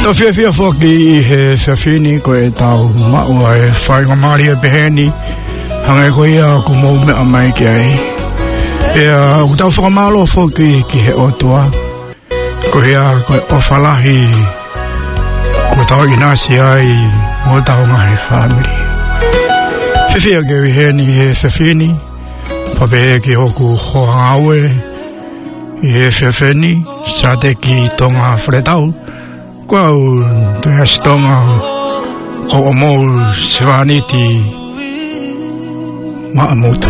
Fia foki he fini ko e tau mau e whai ngamari e peheni hangai ko ia ku mou mea mai ki ai e u tau whakamalo foki ki he otua ko hea ko e ofalahi ko tau inasi ai mo tau ngahi family fia ke heni he fini pape ki hoku hoangaue i he fini sa te ki tonga fretau Qual tu estonga ko mo svaniti ma moto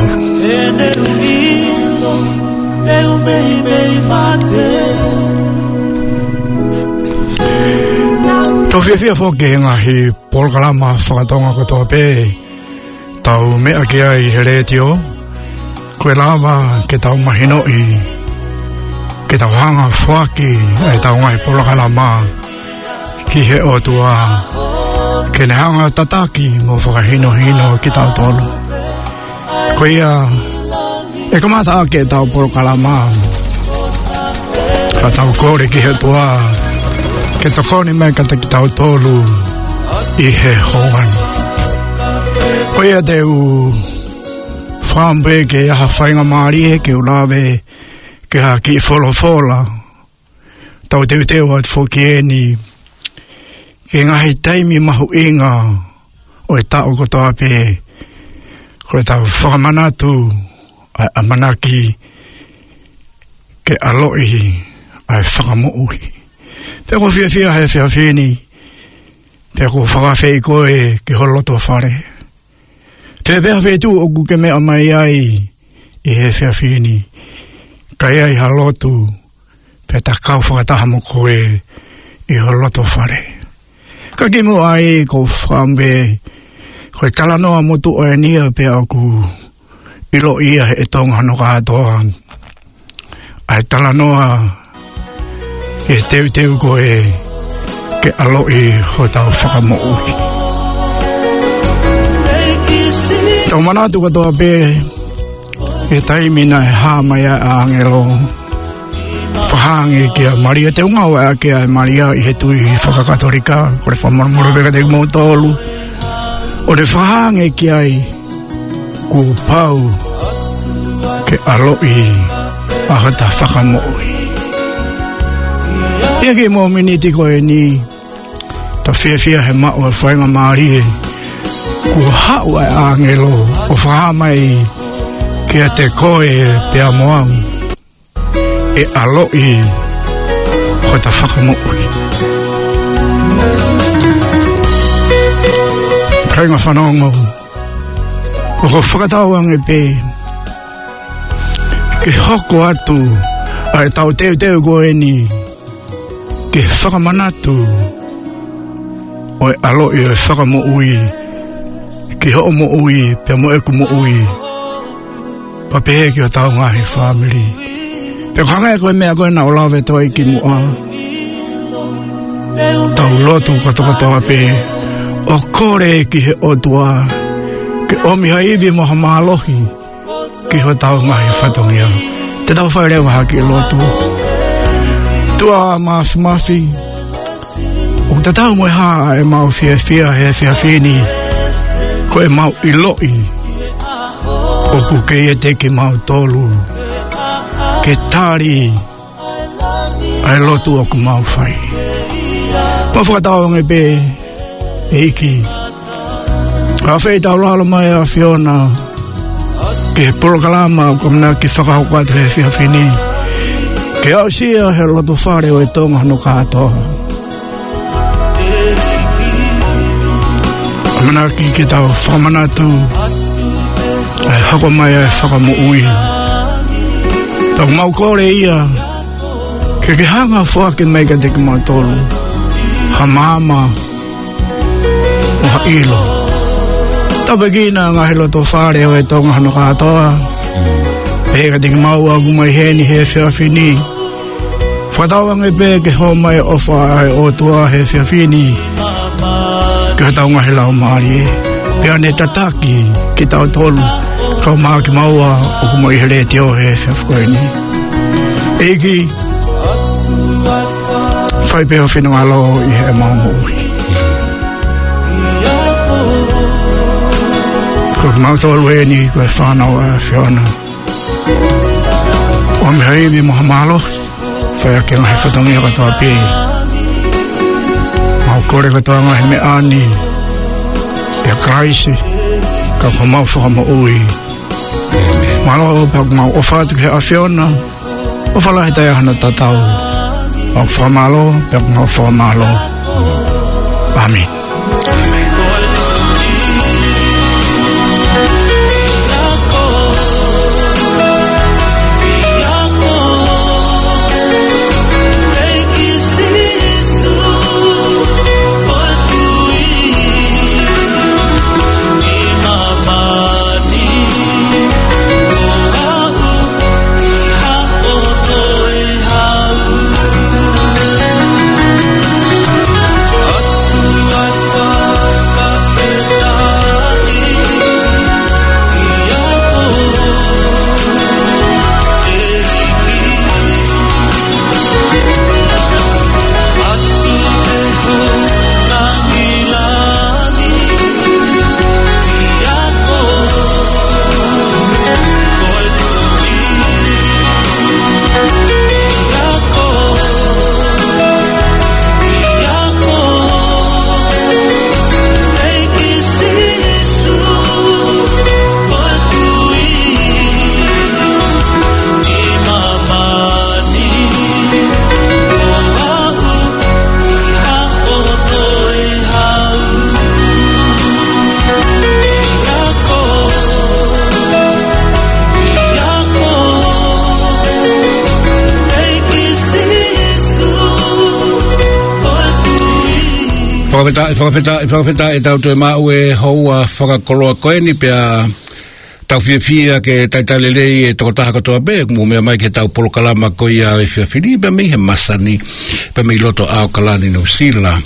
to fia fo ke nga hi polkalama whakatonga ko to pe tau mea ki ai heretio koe lava ke tau mahino i ke tau hanga whaki ai tau ngai polkalama ki he otua ke ne hanga tataki mo whakahino ki tau tolu ko ia e kamata ake tau poro kalama ka tau kore ki he tua ke tokoni mai kata ki tau tolu i he hoan ko ia te u whambe ke aha whainga maari ke ulawe ke ha ki wholofola tau teu at whokieni ke ngahi taimi mahu inga o e tau kotoa pe ko e tau whakamanatu a manaki ke aloi a whakamoui pe ko fia he fia fini pe ko whakawhei koe ke holoto whare pe pea whetu o kuke mea mai ai i he fia fini kai ai halotu pe ta kau whakataha mo koe i holoto whare ka ki mo ai ko whambe koe talanoa motu o e nia pe aku ilo ia e tonga no katoa ai talanoa e teu koe ke aloi ho tau whakamoui tau manatu katoa pe e taimina e hāmai a angelo whahangi kia Maria te unga wa kia Maria i he tui whakakatorika ko le whamarumuru beka te mo tolu o le whahangi kia i ku pau ke aloi a hata whakamoi ia ki mo miniti ko e ni ta fia he mao e whainga Maria ku hau a angelo o whahamai kia te koe pea moang e aloi ko ta whakamoui kainga whanongo o ko whakatauang e pe ke hoko atu ai tau teu koe ni ke whakamanatu o e aloi e whakamoui ke ho moui pe mo e kumoui papehe ki o tau ngahi family pe kanga koe mea koe na olawe toa i ki mua tau lotu katoa pe o kore ki he otua ke omi haivi moha mahalohi ki ho tau ngahi whatongia te tau whaerewa haki lotu tua maasi o te tau moe haa e mau fia he fia fini ko e mau iloi o kuke e te ki mau tolu ke tari ai lotu o ku mau whai pa whakatawang e pe e iki a whei tau lalo mai a Fiona ke polokalama o kamna ki whakahokat he fia fini ke au sia he lotu whare o e tonga no katoa kamna ki tau whamanatu ai hako mai e whakamoui tau mau kore ia ke hanga whake mai ka teki mau tolu ha mama o ha ilo tau pekina ngā hilo to whare o e tonga hano katoa pe ka teki mau agu mai heni he whia fini whatawang e pe ke ho mai o whae o tua he whia fini ke tau ngā hila o maari e pe ane tataki ki tau tolu kau maa ki maua o ku mai here te o he whia whakoini Eki Fai peho whina malo I he maungu ui. Ko mautolu e ni koe whanau a whiona. O me hei mi moha malo, whai ake ngahe whatongi a katoa pēi. Mau kore katoa ngahe me ani, e a kraisi, ka whamau whakama ui. Malo o pak mau o whātu ke a whiona, o whalahi tai ahana tatau. Mau whamalo, pak mau whamalo. Amen. Whakapeta e tau tue mau e houa whakakoloa koeni pia tau whiawhia ke taitalelei e tokotaha katoa be mu mea mai ke tau polokalama ko ia e whiawhiri pia mei he masani pia mei loto ao kalani no sila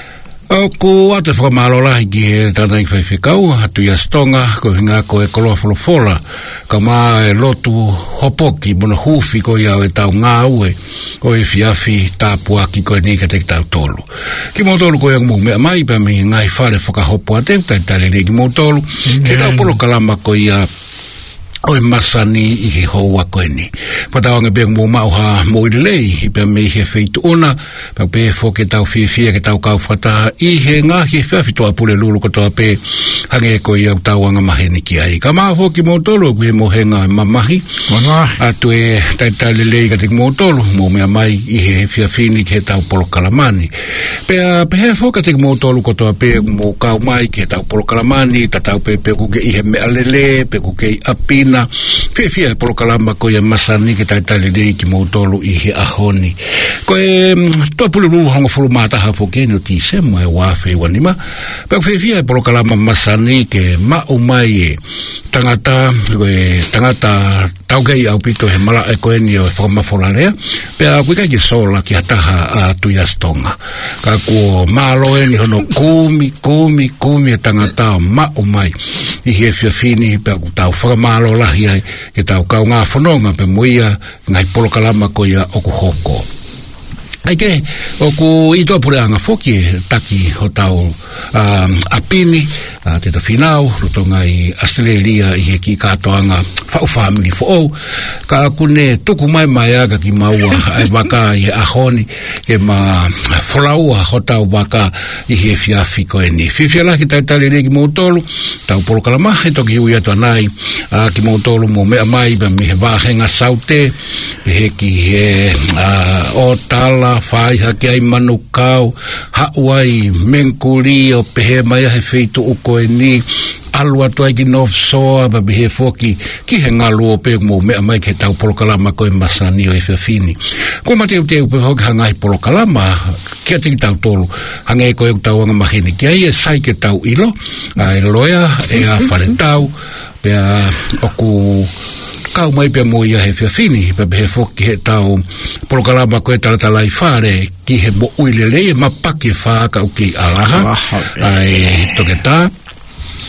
ko atu whakamalola ki he tātai whaiwhikau atu ia stonga ko hinga ko e koloa wholofola ka maa e lotu hopoki mona hufi ko ia e tau ngā ue o e whiawhi tāpuaki ko e ni ka te tau tolu ki motolu ko yang mu mea mai pa mi ngai whare whakahopo a te tari ki motolu ke tau polo kalama ko ia o e masani I he houa koeni. Pataonga pe mo mauha mo I lei I pe me he feitu ona pa pe fo ke tau fia ke tau kau whata I he ngā he whiawhi toa pule lulu kotoa pe hange ko I au tauanga maheni ki ai. Ka maa fo ki motolo kwe mo he ngā mamahi atu e taitale lei ka te motolo mo mea mai I he whiawhini ke tau polo kalamani. Pe he fo ka te motolo kotoa pe mo kau mai ke tau polo kalamani tatau pe kuke I he mea lele pe kuke I apina Fia polo kalama ko ia masani ke taitale nei ki mautolu I he ahoni. Ko e toa pulu ruru hongo furu mātaha po kene o ti se mo e wafe wanima. Pea fia polo kalama masani ke mau mai e tangata taugei au pito he mala e koeni o e whakamawholarea. Pea kuika ki sola ki hataha a tuia stonga. Ka kuo malo e ni hono kumi e tangata o mau mai I he whiawhini pea ku tau whakamalo lahi ai ke tau kau ngā whanonga pe moia ngai polo kalama ko ia oku hoko. Aike, oku I toa pure anga whoki taki ho tau apini, te ta whinau, rotonga I Australia I he ki katoanga whau family fo ka kune tuku mai aga ki maua ai waka I he ahoni ke ma wholaua ho tau waka I he whiawhi ko e ni. Whiwhia ki taitari re ki mautolu, tau polo kalama, he toki hui atua nai ki mautolu mo mea mai, me he wāhenga saute, pe he ki he o tala, whaiha ki ai manukau, hauai, menkuri o pehe mai he feitu uko e ni, alua toai ki North Shore, ba he foki ki he ngalu o pe mo mea mai ke tau polokalama ko e masani o e whiawhini. Ko mateu te upe hoki hangai polokalama, kia te ki tau tolu, hangai ko e tau anga mahini, ki ai e sai ke tau ilo, e loea, e a whare tau, pea oku kau mai pe mo ia he whiawhini, pe he foki he tau polokalama ko e taratalai whare, ki he mo uilele, ma pake whaka o ki alaha, ai toke tā,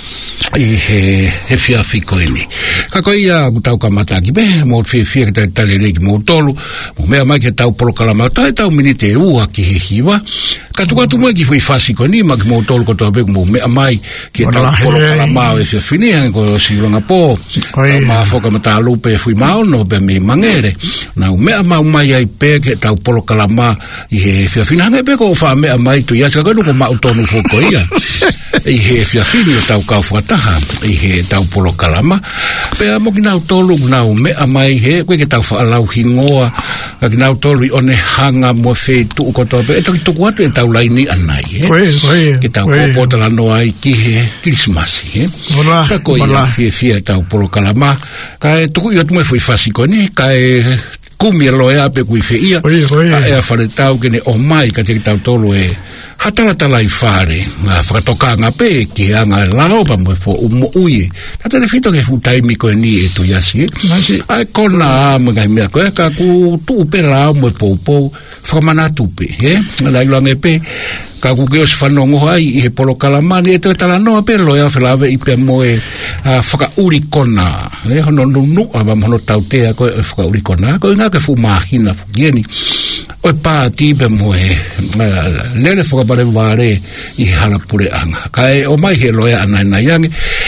he fiafiko ini. Kako ia ku tau kamataki be, mo fia ke tale reki mo tolu, mo mea mai ke tau polo kalamata, e tau minite ua ki he hiwa. Katu mo ki fui fasiko ni, ma ki mo tolu ko tau beku mo mea mai ke tau polo kalamao e fia finia, ko silonga po, ma foka mata lupe fui maono be me mangere. Na mea mai ai pe ke tau polo kalama i he fia finia, hange pe ko fa mea mai tu ia, saka nuko ma utonu foko ia. I he fia finia tau kau whataha, i he tau polo kalama. Pea mo ki nau tolu nau mea mai he, koe ke tau whaalau hingoa, ki nau tolu i one hanga mo whee tuu kotoa pe, e toki tuku atu e tau laini anai, he. Ki tau kopotala noa i ki he Christmas, he. Ka koe ia fia tau polo kalama, ka e tuku i atu me fui fasiko ni, ka e kumi e loea pe kui whea, ka e a whare tau kene o mai, ka te tau tolu e hataratala i whare, whakatokanga pe, ki anga lao pa mo fo umo uie. Tata ne fito ke futaimi koe ni e tu yasi, ai kona a mga mea koe, ka ku tu pe lao mo pou, whakamana tupe, he? Lai lange pe, ka ku keo si whanongo ai, i he polo kalamani, e te tala noa pe loea whelawe i pe mo e whakauri kona, he? Hono nunu, aba mono tautea koe whakauri kona, koe ngā ke fu mahina, fukieni, o pa tipe mo e lele whakapare ware i harapure anga. Ka e o mai he loea anai na yangi,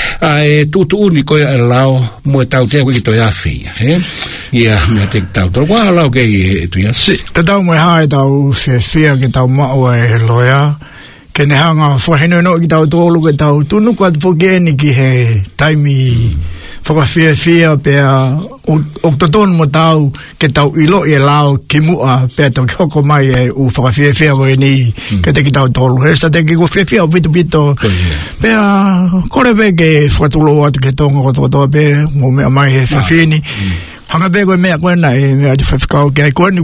e tutu uni koe e lao mo e tau tea koe ki toi awhia, he? Ia, mea te tau tau. Kua lau kei e tu yasi. Te tau mo e hae tau whia ki tau mao e loea, ke ne hanga whaheno no ki tau tolu ke tau tunu kwa te whokeni ki he taimi whakawhia pia o totonu mo tau ke tau ilo i e lao ki mua pia tau ki hoko mai e u whakawhia koe ni ke te ki tau tolu. Hesta te ki ko whia o pito pia kore pe ke whakatulo atu ke tonga kotoa pe mo mea mai he whiawhini. Hanga pe koe mea koe na e mea te whawhikau ki ai koe ni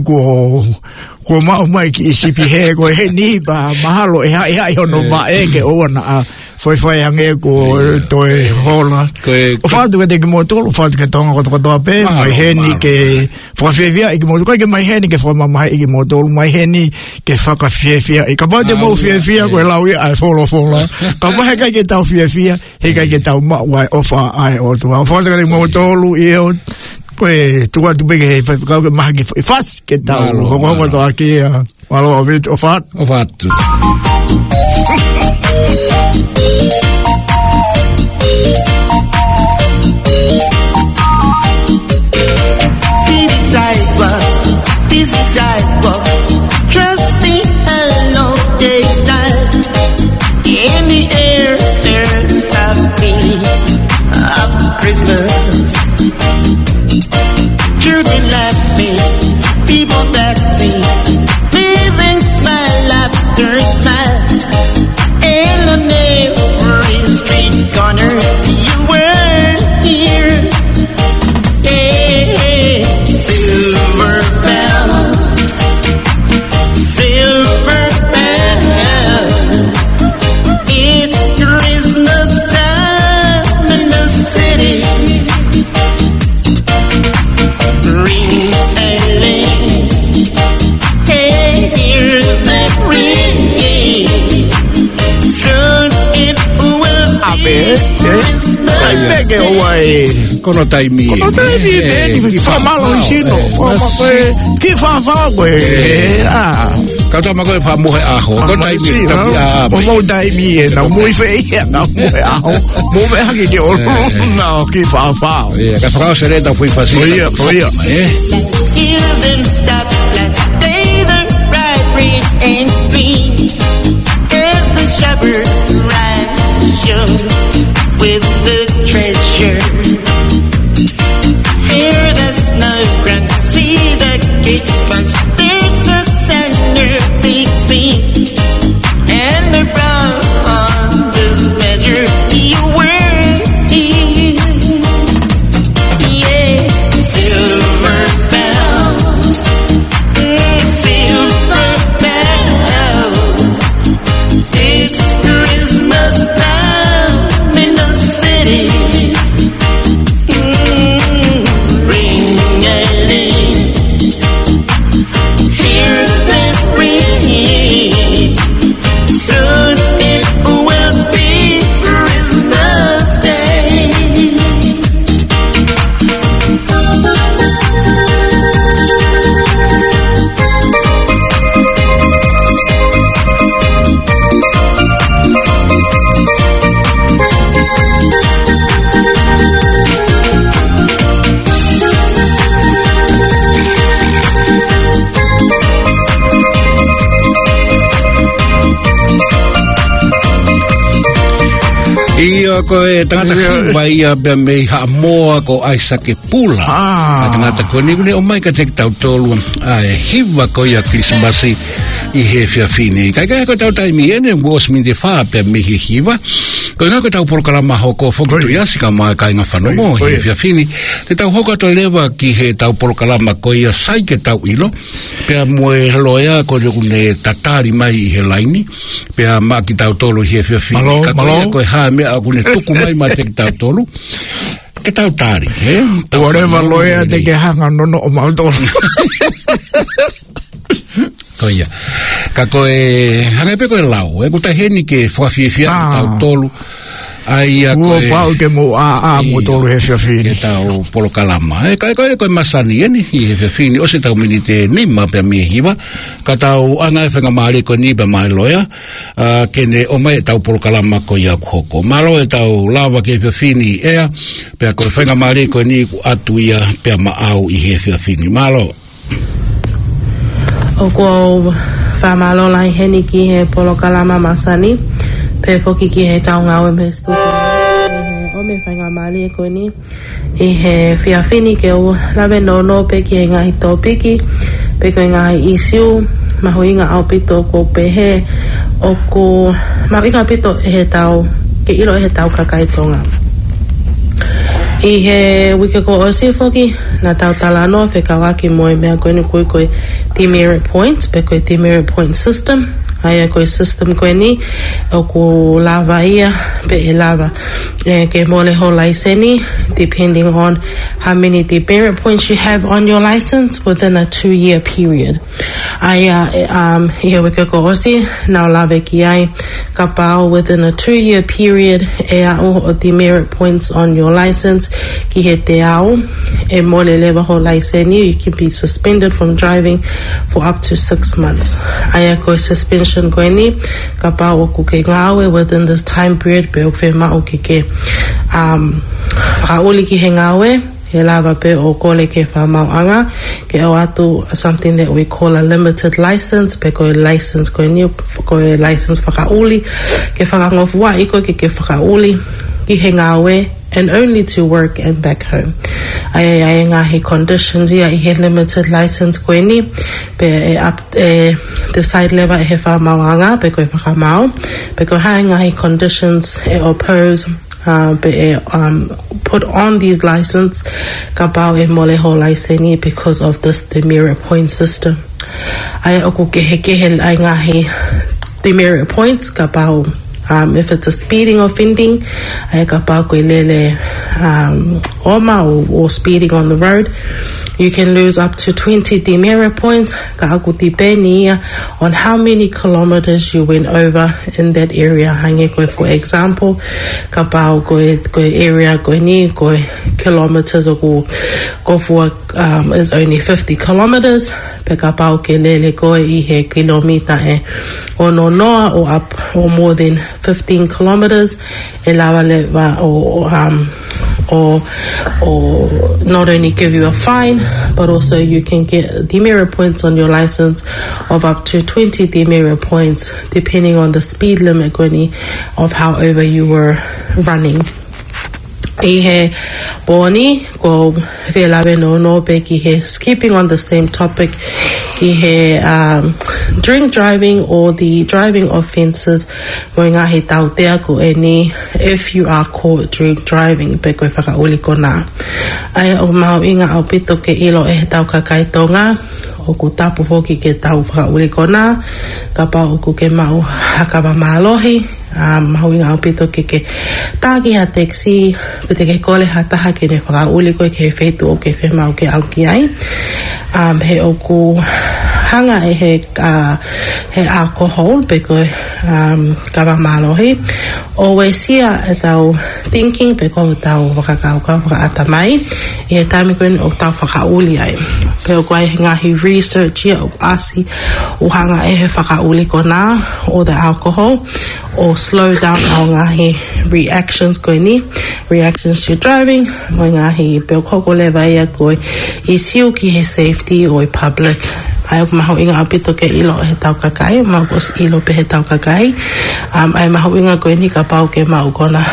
ko mau mai ki isipi he koe he ni ba mahalo e hai hono ma e ke oana a foi ange ko toi hola o fatu ke te ki motolo fatu ke tonga kotoa pe mai he ni ke whakawhiawhia i ki motolo koe ke mai he ni ke whamamai i ki motolo mai he ni ke whakawhiawhia i ka pate mau whiawhia koe lau i ai fola ka mahe kai ke tau whiawhia he kai ke tau mau ai ofa ai o tua o fatu ke te motolo i eo koe tua tu peke he whakau ke maha ki whas ke tau hongo toa ki walo o vitu o fatu Busy sidewalk, trusty hello day style. In the air, there's a feeling of Christmas. Children laughing, people dancing, living smile after smile. In the neighboring street corners, you were here. Hey, silver bells, it's Christmas time in the city. Ring a ling, hey, hear that ring. Soon it will be Christmas. ai peke o ai kono taimi ki whamalo i sino ki whawha koe Kauta ma koe whamohe aho kono taimi o mau taimi e na mui whea na mui aho mo me haki ki o na ki whawha ka whakao se reta fui whasina Hear them stop, let's stay the right read and green. As the shepherd rides young with the treasure. Hear the snow crunch, see the gates punch. There's a centerpiece scene, and the brown on this measure you were here. Yeah, silver bells, silver bells. It's Christmas time in the city. Ia ko e tangata kiwa ia bea mei ha moa ko aisa ke pula. Tangata ko ni o mai ka tek tau tolu ai hiwa ko ia Krismasi I he fia fini. Kai ko tau taimi ene was min de fa pe mi hiwa. Ko nga ko tau programa hoko foku tu yasi ka mai kai nga whanongo he fia fini. Te tau hoko to lewa ki he tau programa ko ia sai ke tau ilo. Pea moe loea ko ne tatari mai I he laini. Pea ma ki tau tolu he fia fini. Ka ko ia ko ha me a kune tuku mai ma te ki tau tolu. Ke tau tari, Whatever loea te ke hanga nono o mautolo. Koia. Ka koe hanga pe koe lau, kuta heni ke whawhiwhia tau tolu. Ai a koe pau ke mo mo tolu he whiawhini. Ke tau polo kalama. Kai koe masani eni I he whiawhini. O se tau mini te nima pe mie hiwa. Ka tau anga e whenga maari koe ni pe mai loea. Kene o mai tau polo kalama koe ia kuhoko. Malo e tau lawa ke whiawhini ea. Pe koe whenga maari koe ni atu ia pe maau I he whiawhini. Malo. O ko whamalo lai heni ki he polo kalama masani. Pe foki ki he tau ngau me stutu. O me whainga mali e koe ni. I he whiawhini ke o lawe no pe ki he ngahi tōpiki. Pe koe ngahi isiu. Mahu inga au pito ko pe he. O ko mahu inga pito he tau. Ke ilo he tau kakai tonga. I he wike ko o si foki. Na tau talano whekawaki moe mea koe ni koe demerit points. Pe koe demerit point system. Aia koe system koe ni o ko lava ia pe e lava ke mole ho license depending on how many demerit points you have on your license within a 2-year period. Aia ia wika ko osi na lava ki ai ka pao within a 2-year period e au o demerit points on your license ki he te au e mole leva ho license you can be suspended from driving for up to 6 months. Aia koe suspension koe ni ka pao o kuke ngawe within this time period pe o whe mao ke whakauli ki he ngawe he lava pe o kole ke whamau anga ke o atu something that we call a limited license pe koe license koe ni koe license whakauli ke whakangofu wa iko ke whakauli ki he ngawe and only to work and back home. Ai ngahi conditions ia I he limited license koe ni pe the side level he whamau anga pe koe whakamau pe koe hai ngahi conditions e oppose put on these license ka pao e mole ho license because of this demerit point system. Ai oku kehe ai ngahi demerit points ka pao if it's a speeding offending, ai ka pao koe lele oma or speeding on the road, you can lose up to 20 demerit points ka aku tipeni on how many kilometers you went over in that area. Hange koe for example, ka pao koe area koe ni koe kilometers o ko for is only 50 kilometers. Pe ka pao ke lele koe I he kilomita e o no noa or up or more than 15 kilometers e lawa lewa or not only give you a fine but also you can get demerit points on your license of up to 20 demerit points depending on the speed limit of however you were running. I he boni ko whelawe no pe ki he keeping on the same topic ki he drink driving or the driving offences mo ngā he tau tea ko e ni if you are caught drink driving pe koe whakauli ko nā. Ai o mau inga au pito ke ilo e he tau kakaitonga o ku tapu foki ke tau whakauli ko nā ka pa o ku ke mau hakama mālohi mahu inga au pito ke tāki ha taxi pete ke kole ha taha ke ne whakauli koe ke whetu o ke whemau ke alki ai he o ku hanga e he alcohol pe koe kawa mālohi always here e tau thinking pe koe tau whakakauka whakaata mai e he taimi koe o tau whakauli ai pe o koe ngahi research ia o asi o hanga e he whakauli ko nā o the alcohol or slow down au ngahi reactions koe ni reactions to driving mo ngahi pe o koko lewa ia koe I siu ki he safety o I public. Ai o mahu inga apito ke ilo he tau kakai mahu kos ilo pe he tau kakai ai mahu inga koe ni ka pau ke mau kona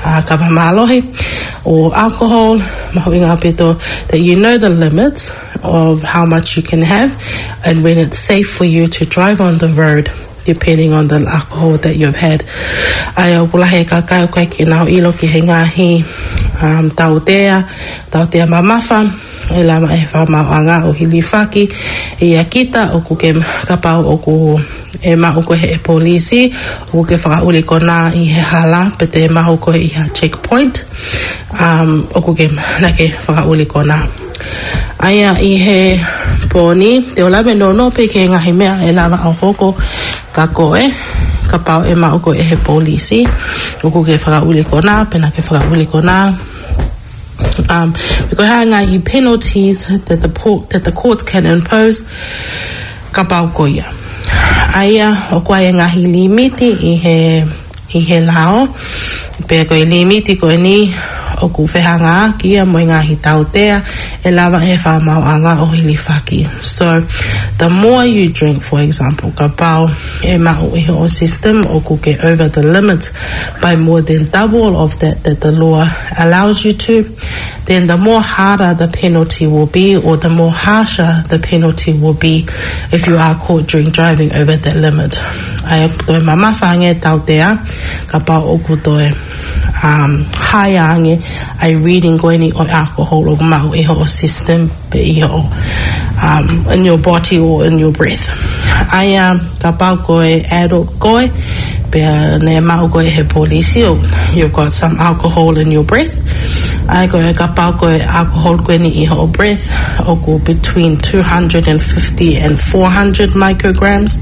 kapamalohi or alcohol, mahuinga pito, that you know the limits of how much you can have and when it's safe for you to drive on the road, depending on the alcohol that you've had. Ai o pulahe ka kai kai ki nau ilo ki he ngahi tautea mamafa e lama e whamauanga o Hilifaki e akita o kuke kapau o ku e mahu kohe e polisi o kuke whakauli kona i he hala pe te mahu kohe i ha checkpoint o kuke nake whakauli kona. Aia i he poni te o lame no pe ke ngahi mea e lama au hoko ka koe ka pau e mau ko e he polisi o kuke whakauli kona pena ke whakauli kona because hanga i penalties that the courts can impose ka pau ko ia aia o kwa e ngahi limiti i he lao pe ko i limiti ko ni o ku whehanga kia mo ngahi tautea e lava he whamauanga o Hilifaki. So the more you drink, for example, ka pau e mahu i o system o ku ke over the limit by more than double of that the law allows you to, then the more harder the penalty will be, or the more harsher the penalty will be if you are caught driving over that limit. Ai toi mama whange tautea ka pau o ku toi haiange ai reading goini o alcohol o mau iho o system pe iho in your body or in your breath. Ai ka pau koe adult koe pe ne mau koe he polisi o you've got some alcohol in your breath. Ai koe ka pau koe alcohol goini iho o breath o ku between 250 and 400 micrograms.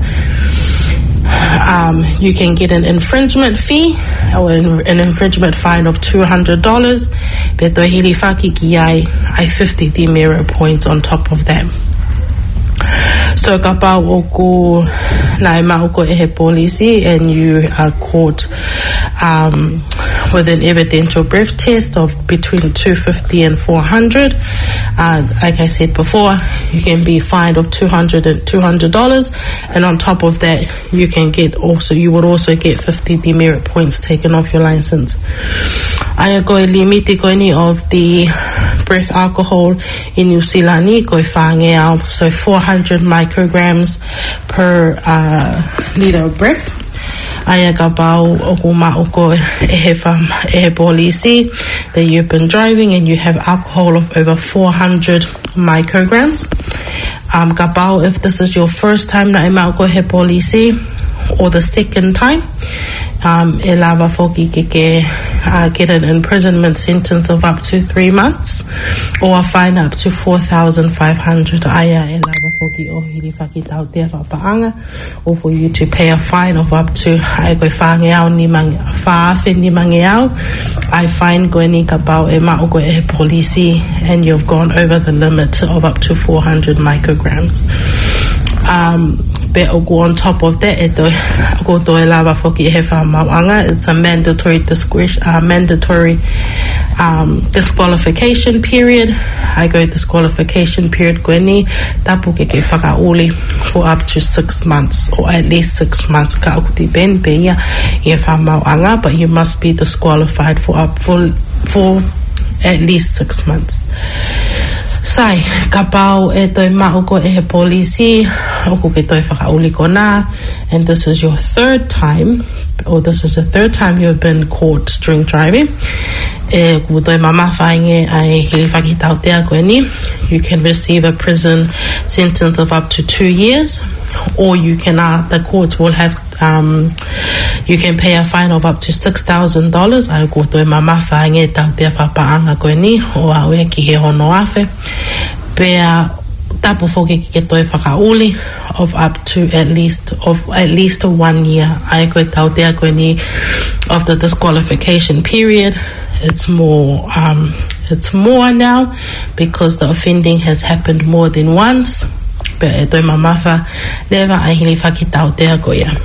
You can get an infringement fee or an infringement fine of $200. But the Hilifaki ki ai 50 demerit points on top of that. So ka pau o ku nai mau ko e he polisi and you are caught with an evidential breath test of between 250 and 400. Like I said before, you can be fined of $200, and on top of that, you would also get 50 demerit points taken off your license. Ai koe limiti koini of the breath alcohol in New Zealand koe whange au, so 400 micrograms per liter of breath. Ai ka pau o ku ma'u ko e he polisi that you've been driving and you have alcohol of over 400 micrograms. Ka pau if this is your first time na e ma'u ko he polisi or the second time, e lava foki ke get an imprisonment sentence of up to 3 months or a fine up to 4,500 aya e lava foki o Hilifaki tau te whapaanga, or for you to pay a fine of up to ai koe whangeau ni whaafe ni mangeau ai fine koe ni ka pau e ma'u koe e polisi and you've gone over the limit of up to 400 micrograms. But on top of that, it's a mandatory disqualification period. I go disqualification period for up to 6 months, or at least 6 months. But you must be disqualified for at least 6 months. Sai, ka pau e toi ma'u ko e he polisi, o ku ke toi whakauli ko nā, and this is your third time, or this is the third time you've been caught drink driving. E ku toi mama whainge ai Hilifaki tau tea koe ni, you can receive a prison sentence of up to 2 years, or you can, the courts will have, you can pay a fine of up to $6,000. Ai ko toi mama whainge tau tea whapaanga koe ni, o aue ki he hono afe. Pea tapu foki ki ke toi whakauli of up to at least 1 year. Ai koe tau tea koe ni of the disqualification period. It's more now because the offending has happened more than once. But e toi mamafa lewa ai Hilifaki tau tea koe ia.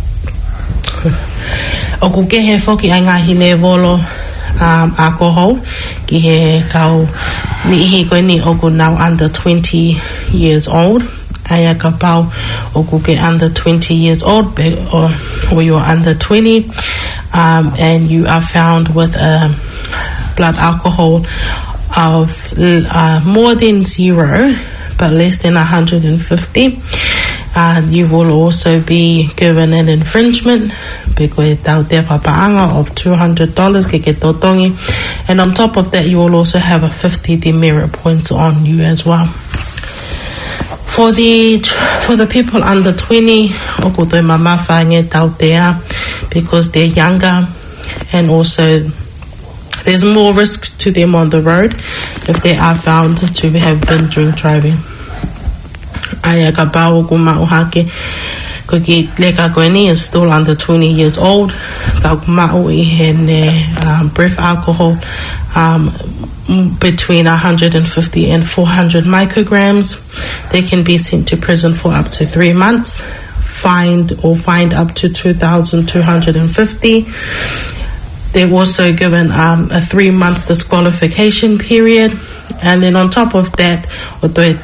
O ku ke he foki ai ngahi le volo alcohol ki he kau ni ihi koe ni o ku now under 20 years old. Aya ka pau o ku ke under 20 years old or you're under 20. and you are found with a blood alcohol of more than 0 but less than 150, you will also be given an infringement because tau te papaanga of $200 ke totongi, and on top of that you will also have a 50 demerit points on you as well. For the people under 20, oku toi mamafa nge tau tea, because they're younger, and also there's more risk to them on the road if they are found to have been drink driving. Aya ka pau ku mauhake ko ki leka koeni is still under 20 years old. Ka mau I hene breath alcohol between 150 and 400 micrograms. They can be sent to prison for up to 3 months, fined up to 2,250. They're also given a 3-month disqualification period, and then on top of that, I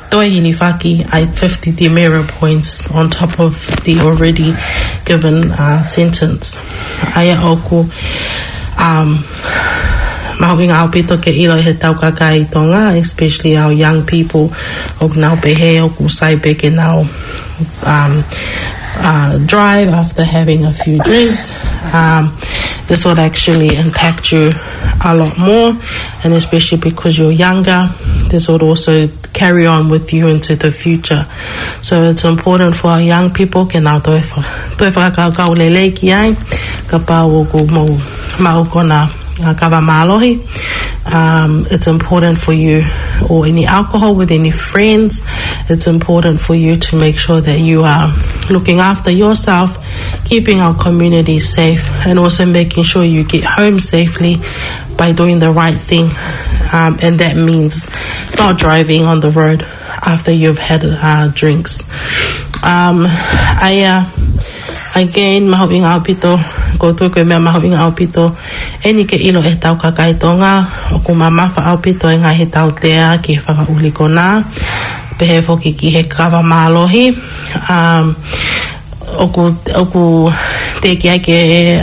50 demerit points on top of the already given sentence. Aya oku mahawinga au pito ke ilo he tau kakai tonga, especially our young people of now behe oku saibe ke now drive after having a few drinks. This will actually impact you a lot more, and especially because you're younger, this would also carry on with you into the future. So it's important for our young people ke now toi whakakau lele ki ai ka pau ko mau kona kawa malohi. It's important for you, or any alcohol with any friends, it's important for you to make sure that you are looking after yourself, keeping our community safe, and also making sure you get home safely by doing the right thing. And that means not driving on the road after you've had drinks. Again, mahawing au pito, ko tuko mea mahawing au pito, eni ke ilo e tau kakai tonga, o ku mamafa au pito e ngai he tau tea ki whakauli ko nā, pehe foki ki he kawa mālohi, o ku te ki ake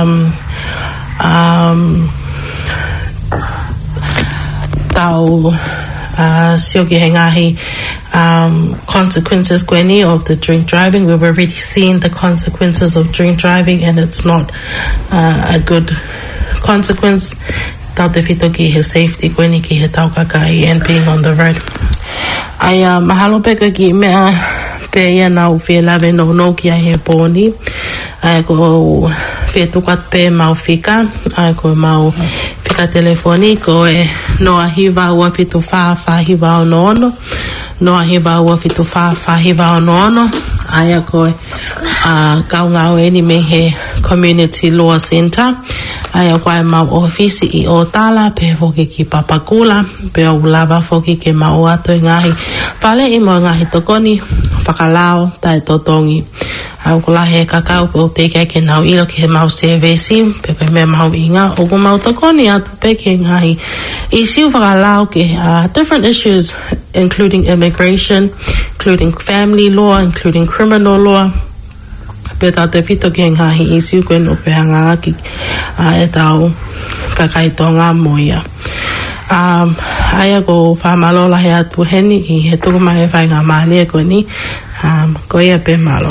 tau sioki he ngahi consequences Gwenny of the drink driving. We've already seen the consequences of drink driving, and it's not a good consequence. Tau te whito ki he safety Gwenny ki he tau kakai and being on the road. Ai mahalo peka ki mea pe ia nau whi lawe no ki ai he pōni. Ai ko whi tukat pe mau whika, ai ko mau whika telefoni ko e noa hiwa ua whitu wha hiwa o no ono. Noa hiwa ua whitu wha hiwa o no ono. Ai ko kaungau eni me he community law centre. Ai koe mau ofisi I o tala pe foki ki Papakula pe o lava foki ke mau atu ngahi pale I mo ngahi tokoni whakalao tai totongi au kula he kakao ko te ke nau ilo ke mau CVC pe koe me mau inga o ko mau tokoni atu pe ke ngahi I siu whakalao ke different issues including immigration, including family law, including criminal law. Pe tau te whito ke ngahi I siu koe no pehanga aki e tau kakai tonga moia. Aia ko whamalola he atu heni I he tuku mai whai ngā mahania koe ni. Ko ia pe malo.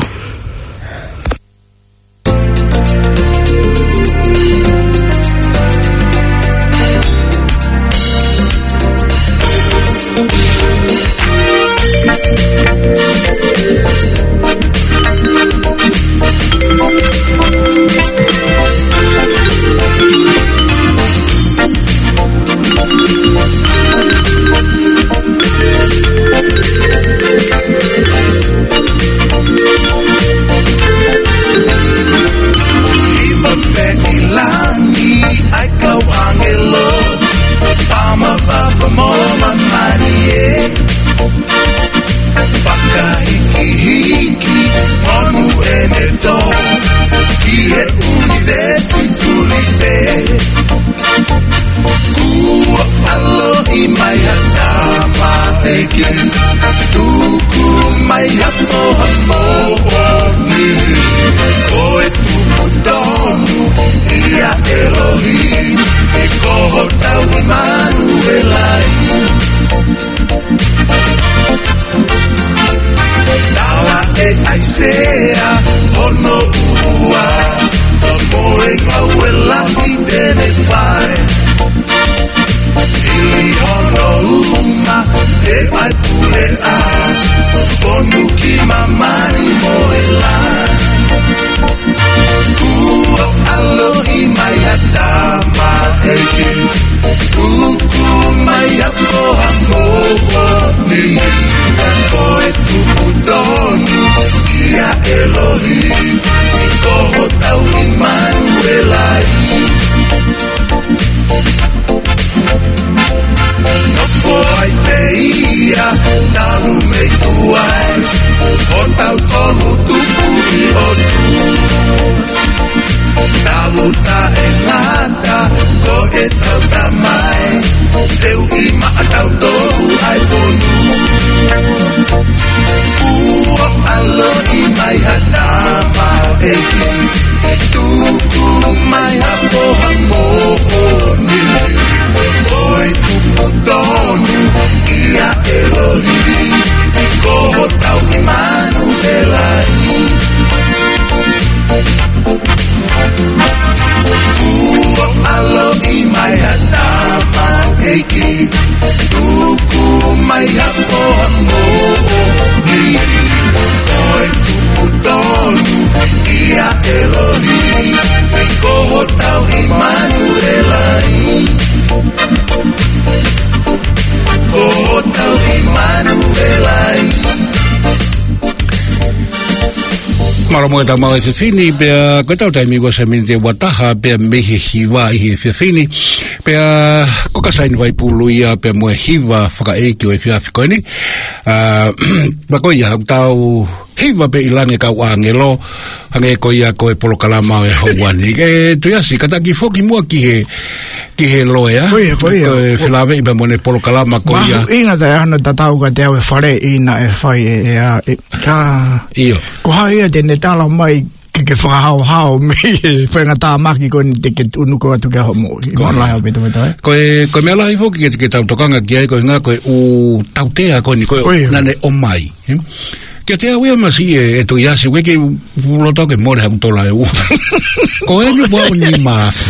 Tara mo ta mau se fini pe ko tau tai mi go se min te wataha pe me hiwa I fe fini pe ko ka sai vai puluia pe mo hiwa faka e ki o fi afiko ni ba ko ia tau hiwa pe ilange ka wangelo hange ko ia ko e polo kalama e hawani ke tu ya si kata ki foki mo ki he loya ko filave be mo ne polo kalama ko ia inga ta ana tatau ka te fare ina e fai e io ko haia te ne tala mai ke whakahau me whenga tā maki ko ni te ke tunu ko atu ke homo ko lai au beto ko me ala ifo ke tau tokanga ki ai ko nga ko u tau tea ko ni ko nane o mai ke te awe masi e to yasi we ke lo to ke more ha tola e u ko e no bo ni mafe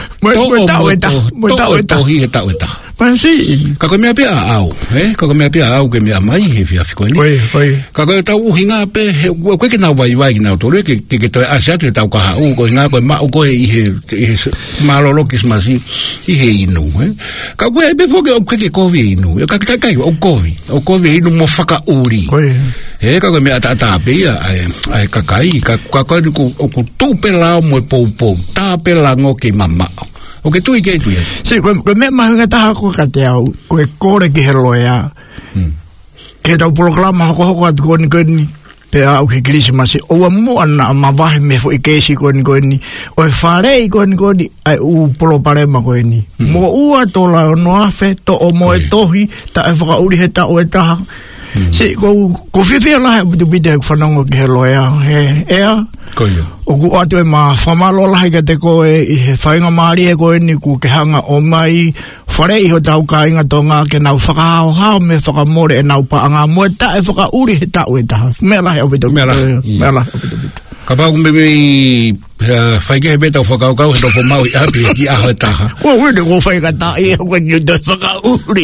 to hi ta Mas si ka ko me pia au ka ko me pia au ke me mai he fia fiko ni ka ko tau hinga pe ko ke na vai na to ke to asia te tau ka u ko nga ko ma ko he malo lo kismasi I he inu ka ko e be fo ke ko vi inu ka o ko vi inu mo faka uri ka ko me ata pe ai ka kai ka ko ku tu pe la mo po ta pe la ngo ke mama o ke tu ke tu si ko me ma nga ta ko ka te au ko e kore ki hero ya ke tau programa ko ko pe au ke Christmas o mo ana ma va me fo ke si ko ni o fare ko ni ai u polo pare ma ko ni mo u to la no afe to o mo e tohi ta e fa uri he ta o ta si ko fifi la bu bide ko fanongo ke hero ya ko yo o ku atu e ma famalo la ke te ko e whainga maari e ko e ni ku ke hanga o mai whare iho tau ka inga tonga ke nau whakahao hao me whakamore e nau pa anga mo e ta e whaka uri he tau e taha me la he o bito ka pau me whaike he beta o whakaukau he tofo mau I api ki aho e taha o wene ko whaika ta e o kwenye te whaka uri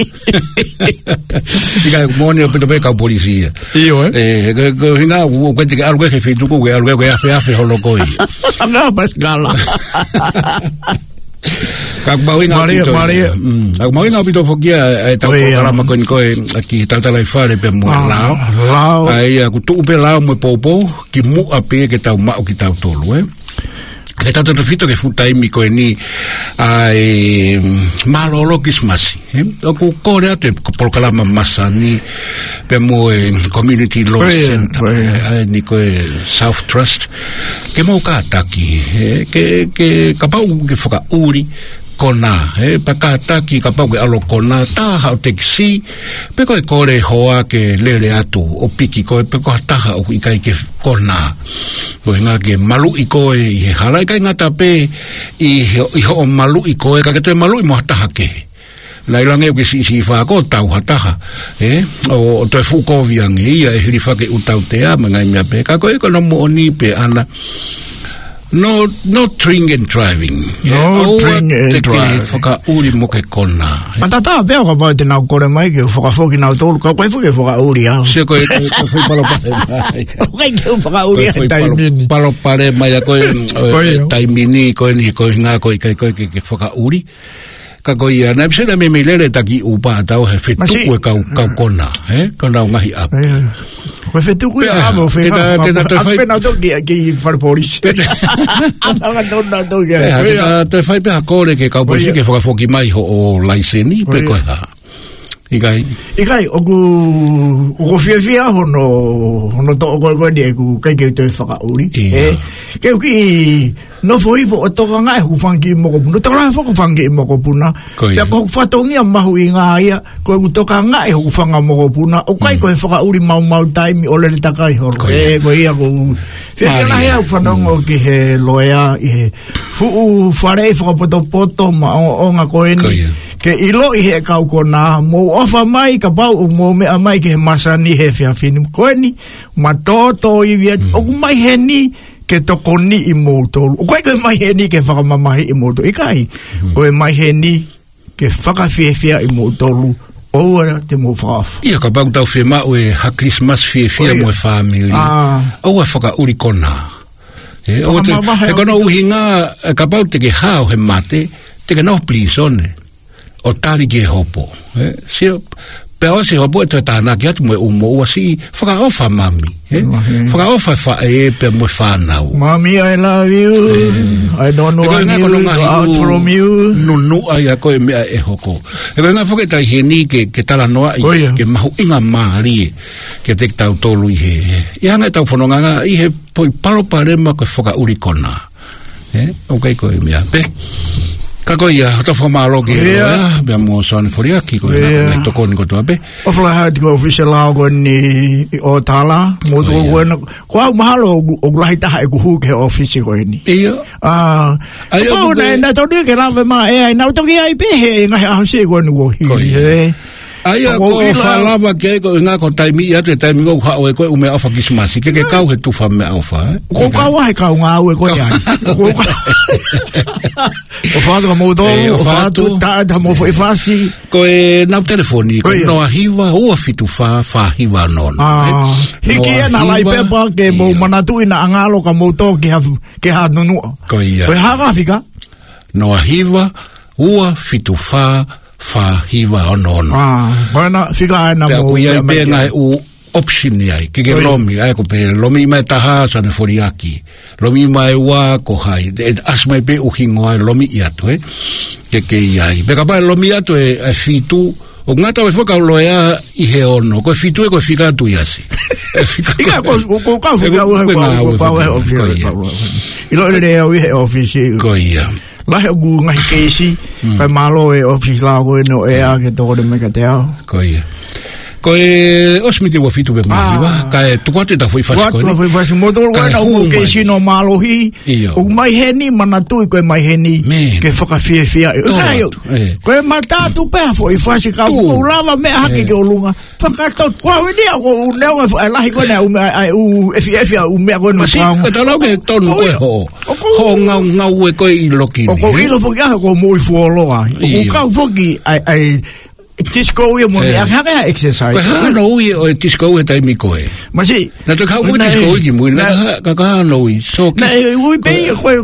ika mone o pito peka o polisia iyo ko hinga o kwente ke alwe ke whituku ke alwe ke afe holo koi anga paskala ka mau inga pito fokia e tau karama koin koe ki taltala I whare pe mua lao ai ku tuu pe lao mo popo ki mu ape ke tau mao ki tau tolu ke tau tatu fito ke futaimi koe ni ai malolo kismasi o ku kore atu e polokalama masani pe mo community law center ni koe South Trust ke mau ka ataki ke kapau ke whaka uri kona pakataki ka pau ke alo kona taha o teksi pe ko e kore hoa ke lele atu o piki ko pe ko taha o ikai ke kona o nga ke malu iko e he hala kai ngata pe I ho malu iko e ka ke to malu mo taha ke la ilange ke si fa ko tau hataha o to fu ko viangi ia e hirifa ke utau te a manga me pe ka ko e ko no mo ni pe ana No drink and driving. No drink and driving. Whaka uri mo ke kona. Matata peo ka pao te nau kore mai ke whaka whoki nau tolu. Ka koe whuke whaka uri au. Se koe whui palo pare mai. Koe ke whaka uri au taimini. Palo pare mai a koe taimini koe ni koe ngā koe ke whaka uri. Ka koe ia. Nā pisa me lere taki upa atau he whetuku e kau kona. Ka nau ngahi apu. Koe whetuku e amo whenga. Apena toki ki whareporis. Atanga tona toki. Te whai peha kore ke kau posi ke whakafoki mai ho o laiseni. Pe koe ha. Ikai, oku whiawhia hono tō koe ni e ku kai kei tui whakauri. Keu ki no fo o toka ngai hufangi moko puna. Toka ngai hufangi moko puna. Pea ko whatongia mahu I ngā ia, koe ku toka ngai hufanga moko puna. O kai koe whakauri mau taimi o lere takai horo. Koe ia ko whiawhia nahi au whanongo ki he loea I he fuu wharei whakapoto ma o ngā koe ni. Ke ilo I he kau kona mo ofa mai ka pau mo mea mai ke he masani he whiawhini koe ni ma tōtō I via o ku mai he ni ke toko ni I mōtolu o koe koe mai he ni ke whakamamahi I mōtolu ikai koe mai he ni ke whakawhiawhia I mōtolu oura te mo whaafu ia ka pau tau whia mau e ha Christmas whiawhia mo e whamili oua whakauri kona e kono uhinga ka pau te ke hao he mate te ke no plisone o tari ke hopo sio pe o se hopo te tana ki atu mo umo wasi whakaofa mami whakaofa whae pe mo whanau Mami, I love you. I don't know you. Out from you. Nunu ai a koe mea e hoko. E koe ngā whaketai he ni ke tala noa i ke mahu inga maari ke te tau tolu i he. I hanga tau whanonganga i he poi paroparema koe whakauri kona. Ok koe mea. Pe, ka koe ia, hota whamalo ke roa, bea mo soane Foriaki koe ngai toko ni kotoa pe. O whalahati ko official lao koe ni o tala. Mo toko koe na, ko au mahalo o gulahi taha e kuhu ke official koe ni. Ia. Ko na tau ke lawe maa e ai, na utoki ai pehe, ngahi ahasi koe ni wohi. Aia ko whalawa ke ko ngā ko taimi ia te taimi ko hao e koe ume awha kismasi ke kau he tuwha me awha ko kau he kau ngā ue koe ai o whātu ka mōtō o whātu tāta mō whai whasi ko e nau telefoni ko noa hiwa ua fitu wha nono hiki e na lai pepa ke mō manatui na angalo ka mōtō ke ha nunua ko ia koe haka whika noa hiwa ua fitu whahiwa ono. Mana whika aina mō. Ko ia pe ngai u option ai. Ke lomi, ai ko pe lomi mai taha sa ne Foriaki. Lomi mai wa ko hai. As mai pe u hingo ai lomi atu ke iai. Pe ka pa lomi atu e fitu. O ngata we foka loia I he ono. Ko fitu e ko fika tu iasi. Ika ko ka fika u pa we office. Ilo le o he office. Ko ia. Lahe ugu ngahi keisi, kai malo e office la koe no e a ke toko de meka te ao. Koe. Koe osmiti wa fitu be mahiwa, kai tukwate ta fui fasi koe. Tukwate ta fui fasi, motor wana ugu keisi no malo hi, ugu mai heni manatui koe mai heni, ke whaka fia. Koe matatu pēha fui fasi ka ulawa mea haki ke olunga, whakatot, kua wini a ko unewa lahi koe nea u efi a umea koe no whangu. Masi, kata lau ke tonu koe ho. Ho ngau e koe I loki. O ko ilo foki aha ko mui fuoloa. O kau foki ai Tisco ia mo ia hanga exercise. Ha no ia o Tisco e tai mi koe. Masi. Na to ka u Tisco ki mo na ka no i. So na ui be koe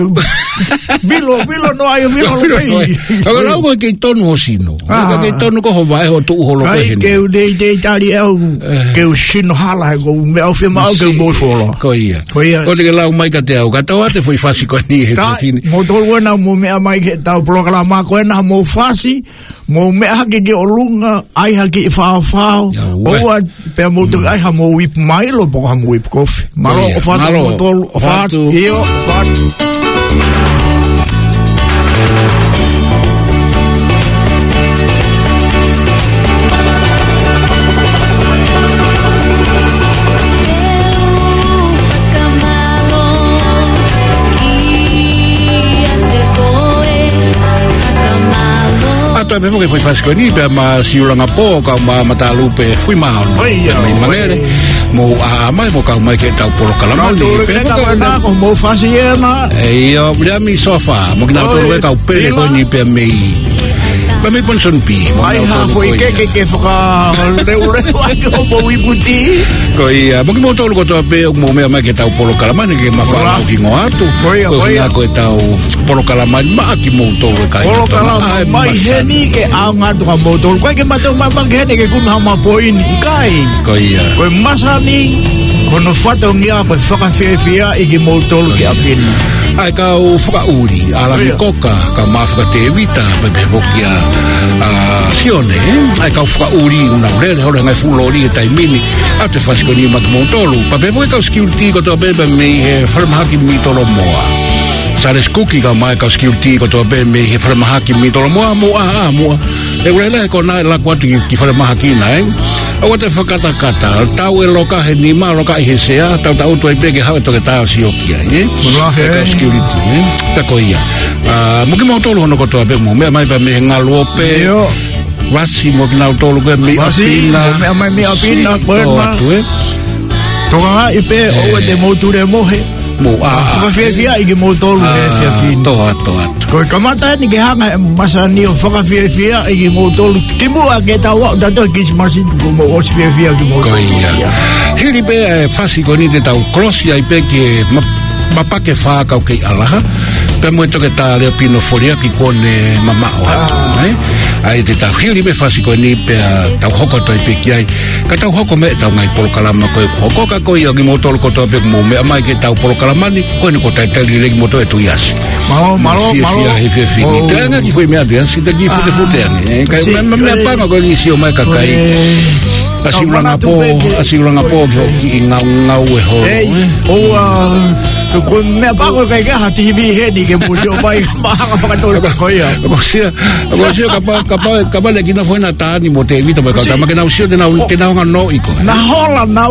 Bilo no ai bilo no. Ka la ko ke tonu sino. Ka ke tonu ko ho vai ho tu ho lo ke. Ke de tali au ke u sino hala go me au fema au ke mo folo. Ko ia. Ko ke la mai ka te au. Ka to ate foi fasi ko ni he fini. Mo to wona mo me mai ke tau programa ko na mo fasi. Mo me haki ke olunga, ai haki whao. Oua, pēr motu ai ha mo whip mailo, po ha mo whip kofi. Malo, o whatu mo tolu, o whatu. Io, whatu. Pe mo ke foi fasi ko ni pe ma siulanga po ka ma matalupe fui ma mai manere mo mai mo ka mai ke tau polo kalamani pe na ko mo fasi na yo bria mi sofa mo na to ka pe ko ni pe me ba me ponson pi ai ha foi ke foka reure ko mo iputi ko ia mo mo to ko to pe mo me mai ke tau polo kalamani ke ma fa ko kingo atu ko na ko tau polo kalamani ma ki mo to ka polo kalamani mai heni ke anga to motor ko ke mato ma bangene ke kun hama point kai ko ia ko masani kono fato ngia ko foka fia I ke motor ke apin ai ka o foka uri ala koka ka mafka te evita pe vokia sione ai ka foka uri una rele hora ngai fulori e taimini ate fasco ni mak montolo pa pe voka security ko to bebe me farmaki mitolo moa Sales cookie ka mai ka security ko to be me he farmaki mitolo moa moa e wele ko na la kwati ki farmaki na o te whakata tau e loka he nima loka I he sea tau to e peke hawe toke tau si okia ka security ta ko ia mo ki mo tolu hono ko to ape mo me mai pa me ngalo pe wasi mo ki na tolu ko me apina me apina ko ma toka I pe o de mo ture mohe mo fia I ke mo tolu he fia fina to ko kamata ni ke hanga masani o foka fia I ke mo tolu ki mo ke tau da to ki masi ko mo o fia ki mo ko ia hiri pe fasi ko ni te tau cross ia pe ke mapa ke fa ka ke alaha pe mo to ke ta le pino folia ki kone mama o ai te tau hili me fasi koe ni pe tau hoko toi pe kiai ka tau hoko me tau ngai polokalama koe hoko ka koe o ki motolo koto pe mo me mai ke tau polokalamani koe ni ko tai tali legi moto e tu yasi malo he fini tanga ki koe me adu si te ki fute fute ani ka me panga koe ni si o mai ka kai asigulanga po ki ngau e ho ko me pago kai ga TV he ni ke musio bai mahanga pakatolo ko ia ko sia kapa le kina foi na ta ni mo te evita ba ka ma ke na usio de na no iko na hola na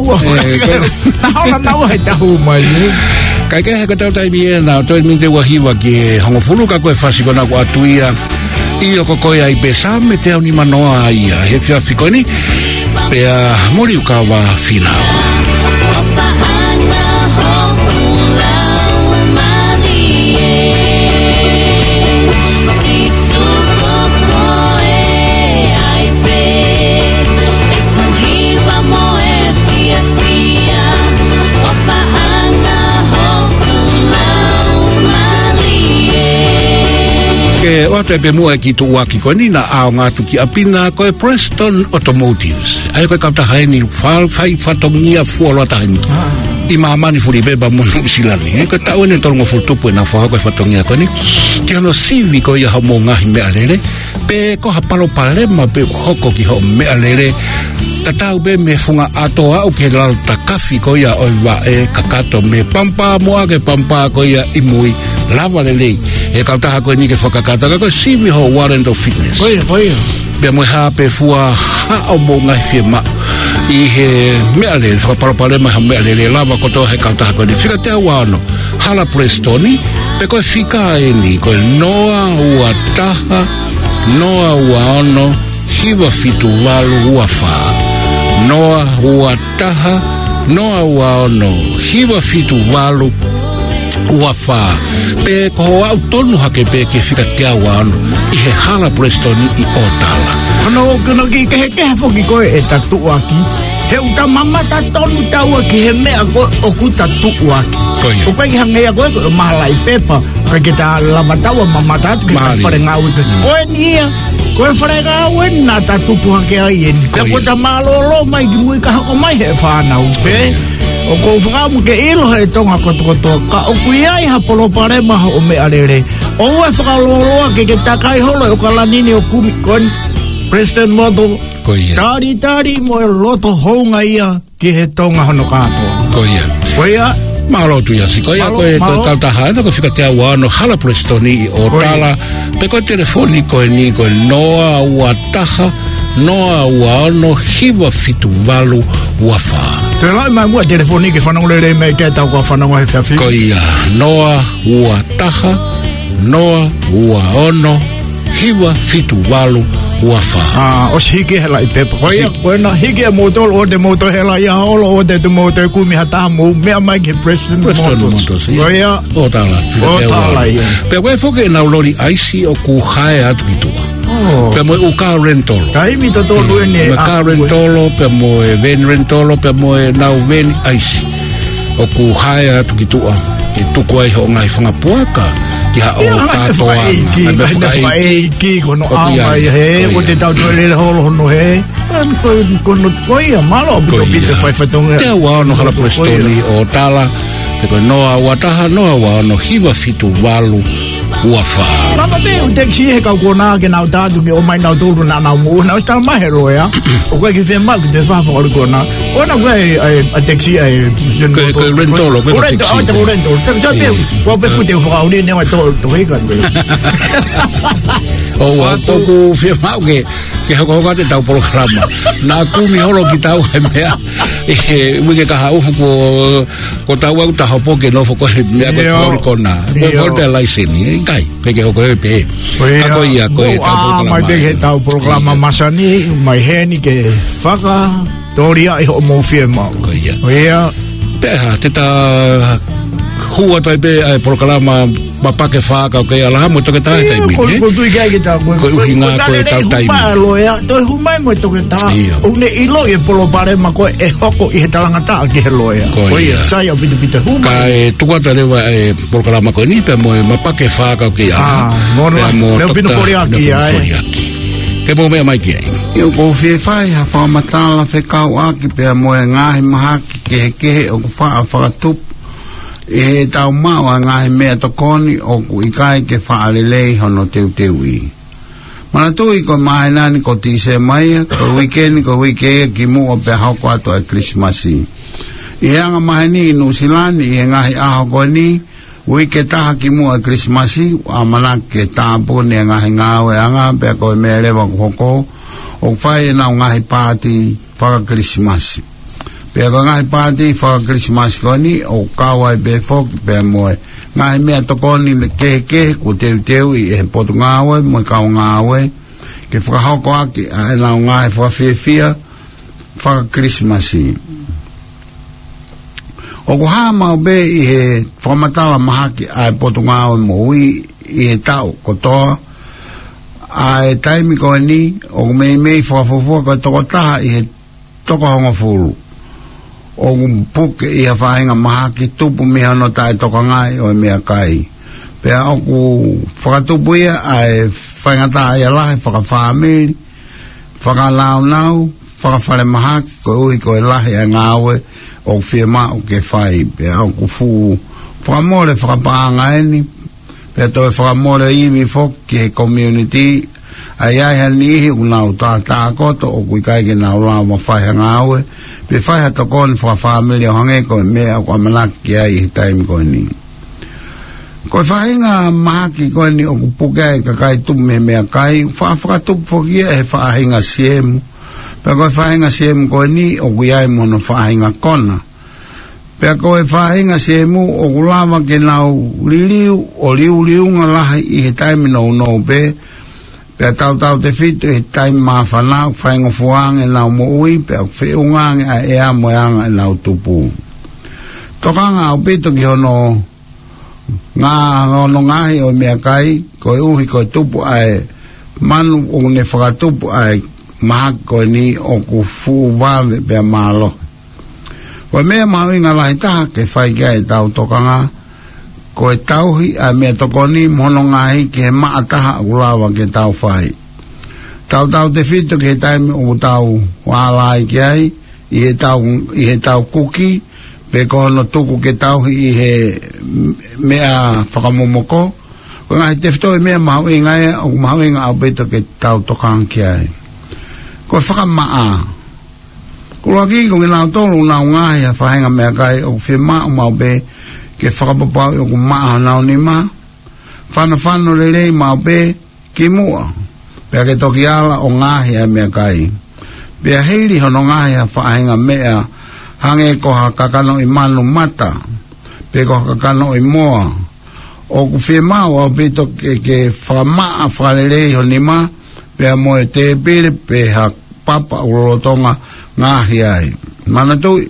he ta hu mai kai ke ka ta bien na to mi te wahiwa ke hongo fulu ka ko fasi ko na ko atuia io ko ko ai besame te oni manoa ia he fia fikoni pe mori ka wa final ke wate pe mua ki tu waki ko ni na ao ngatu ki apina ko Preston Automotives ai ko ka ta haini fai fatongia fuolo taimi i mama ni furi beba monu silani ko ta one tolngo futu po na fa ko fatongia ko ni ki no sivi ko ya mo ngahi me alele pe ko ha palo palema pe hoko ki ho me alele tatau be me funga atoa o ke la ta kafi ko ya o wa e kakato me pampa mo ke pampa ko ya imui lava lele e ka ta ko ni ke fokakata ko sivi ho warrant of fitness oia be mo ha pe fua ha o mo ngai firma i he me ale fa para ma me ale lava ko to he ka ta ko ni fika te wano hala prestoni pe ko fika ni ko noa uataha noa uano hiva fitu valu uafa noa uataha noa uano hiva fitu valu uafa pe ko autonu hake pe ke fika te wano i he hala prestoni i otala no ki ke foki ko e tatu aki he uta mama ta tonu taua ki he mea ko okuta tuaki o kai hangea ko malai pepa ka ke ta lava taua mama ta ki ta wharengau ko nia ko wharengau na ta tupu hake ai ka ko ta malolo mai ki mui ka hako mai he whanau pe o ko whakamu ke ilo he tonga kotokotoa ka o kuiai ha polo parema o me arere o ue whakaloloa ke takai holo o kalanini o kumi kon Preston Moto tari mo loto honga ia ki he tonga hono katoa koia malo tu ya si koia ko tautaha no ko fika te wano hala Prestoni o tala pe ko telefoni ko ni ko noa uataha noa uano hiva fitu valu wafa te lai mai mua telefoni ke whanau lere me ke tau ko whanau he whiawhi koia noa uataha noa uaono hiva fitu valu uafa o si hiki hela i pepa koina hiki e motor o de motor hela i holo o de motor kumi hata mo mea mai ke Preston Motors koia o tala pe koe foke na ulori aisi o ku hae atu kitua pe mo u car rental kai mi to tolu ene car rental pe mo ven rental pe mo na ven aisi o ku hae atu kitua ki tuku ai ho ngai whanga puaka ki ha o katoa na ki kono ai he o te tau tole holo no he kono koia malo pito fai fatonga te wa no hala Prestoni o tala te ko noa wataha noa wa no hiva fitu valu uafa mama be o te chi he ka kona ke na tatu ke o mai na tolu na mo na sta mai hero ya o ko ke fe mal ke te fa fa kona ona ko a taxi ai ko rentolo ko taxi o rentolo te be ko be fute o fa o ne wa to he ka o wa to ku fe ma ke ho ko te tau programa na ku mi holo ki tau he mea we ke ka ha ko tau wa ta hopo ke no fo ko me ko kona ko te license kai pe ke ko pe ko ia ko tau programa mai ke tau programa masani mai heni ke faka toria e ho mo firma ko ia pe ha te ta hua tai pe programa papa ke faka ke ala mo to ke tai tai mi ko tu ga ke ta ko hinga ko tai tai lo ya to humai mo to ke ta o ne ilo e polo pare ma ko e hoko i talanga ta ke lo ya ko ia sai o bita humai kai tu kwata le programa ko ni pe mo papa ke faka ke ala mo no pino foriaki ai Pe mo me mai ki ai. Yo ko fai ha fa matala fe kau aki pe mo ngahi mahaki ke o fa tu e tau mau ngahi me to koni o ku ikai ke fa lelei hono teui. Mana tui ko mai nani ko tise mai ko weekend ki mu o pe ha ko ato e Christmasi. Ianga mahani New Zealand i ngahi aho ko ni wike taha ki mu e Christmasi amana ke tapo ne ngahi ngawe anga pe ko me lewa ko o fai na ngahi party para Christmas. Pe ko ngahi party para Christmas ko ni o kawai be fok pe mo ngahi me to ko ni ke ku teu i poto ngawe mo ka ngawe ke fra ho ko aki na ngahi fa fia para Christmas. O ko hama be i he formatala mahaki ai poto ngawe mo i he tau ko toa ai taimi ko ni o me fo ko to ta i to ko ngo fulu o puke i fa nga mahaki tupu me no tai to ngai o me kai pe o ku fa tu buia ai fa nga ta ya la fa family fa lao fa le mahaki ko i ko la ya ngawe o firma o ke fai pe o ku fu fa mole fa pa ngai pe to fa mole i mi fo ke community ai ni una ta ko to o ku kai ke na la ma fa ngawe pe fa to kon fa family hange ko me ko malak ki ai time ko ni ko fa nga ma ki ko ni o pu kai ka kai tu me kai fa tu fo ki e fa nga siem pe ko fa nga siem ko ni o ku ai mo no fa nga kona pe ko fa nga siemu o ulama ke na liu nga la i time no be pe tau te fit e time ma fa na fa nga fuang e na mo ui pe fe unga e a mo nga na tupu to nga o pito ki hono nga o me kai ko u ko tupu ai manu o ne fa tupu ai ma ko ni o ku fu va be malo ko me ma nga la ta ke fai ga tau to nga ko tau hi a me to koni mono ngai ke ma ta ulawa ke tau fai tau te fito ke tai o tau wala ke ai i tau kuki pe ko no tuku ke tau hi he me a whakamomoko ko ngai te fito me ma ngai o ma nga beto ke tau to kan ke ai ko whakamaa ko lagi ko ngina tolu na ngai a whahenga me kai o firma o mau be ke whakapapau o kumaa nao ni ma whana lelei mau be ki mua pea ke toki ala o ngahi a mea kai pea heiri hono ngahi a whahenga mea hange ko ha kakano i manu mata pe ko kakano i moa o ku firma o beto ke whakamaa whakalelei ho ni ma pea moe te pere pe ha papa urolotonga ngahi ai mana tui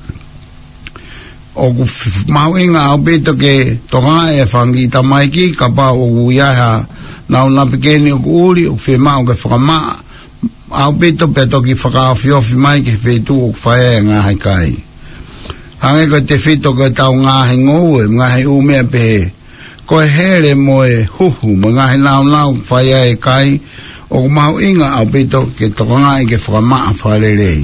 o ku mauinga o beto ke tonga e whangi tamaiki ka pa o uiaha na una pequeni o uri o firma o ke whakama au beto pe toki whakaawhiofi mai ke whetu o whae ngahi kai hange ko te whito ke tau ngahi ngoue ngahi umea pe ko here moe huhu mo ngahi nau whae e kai o mauinga o beto ke tonga e ke whakama a whalelei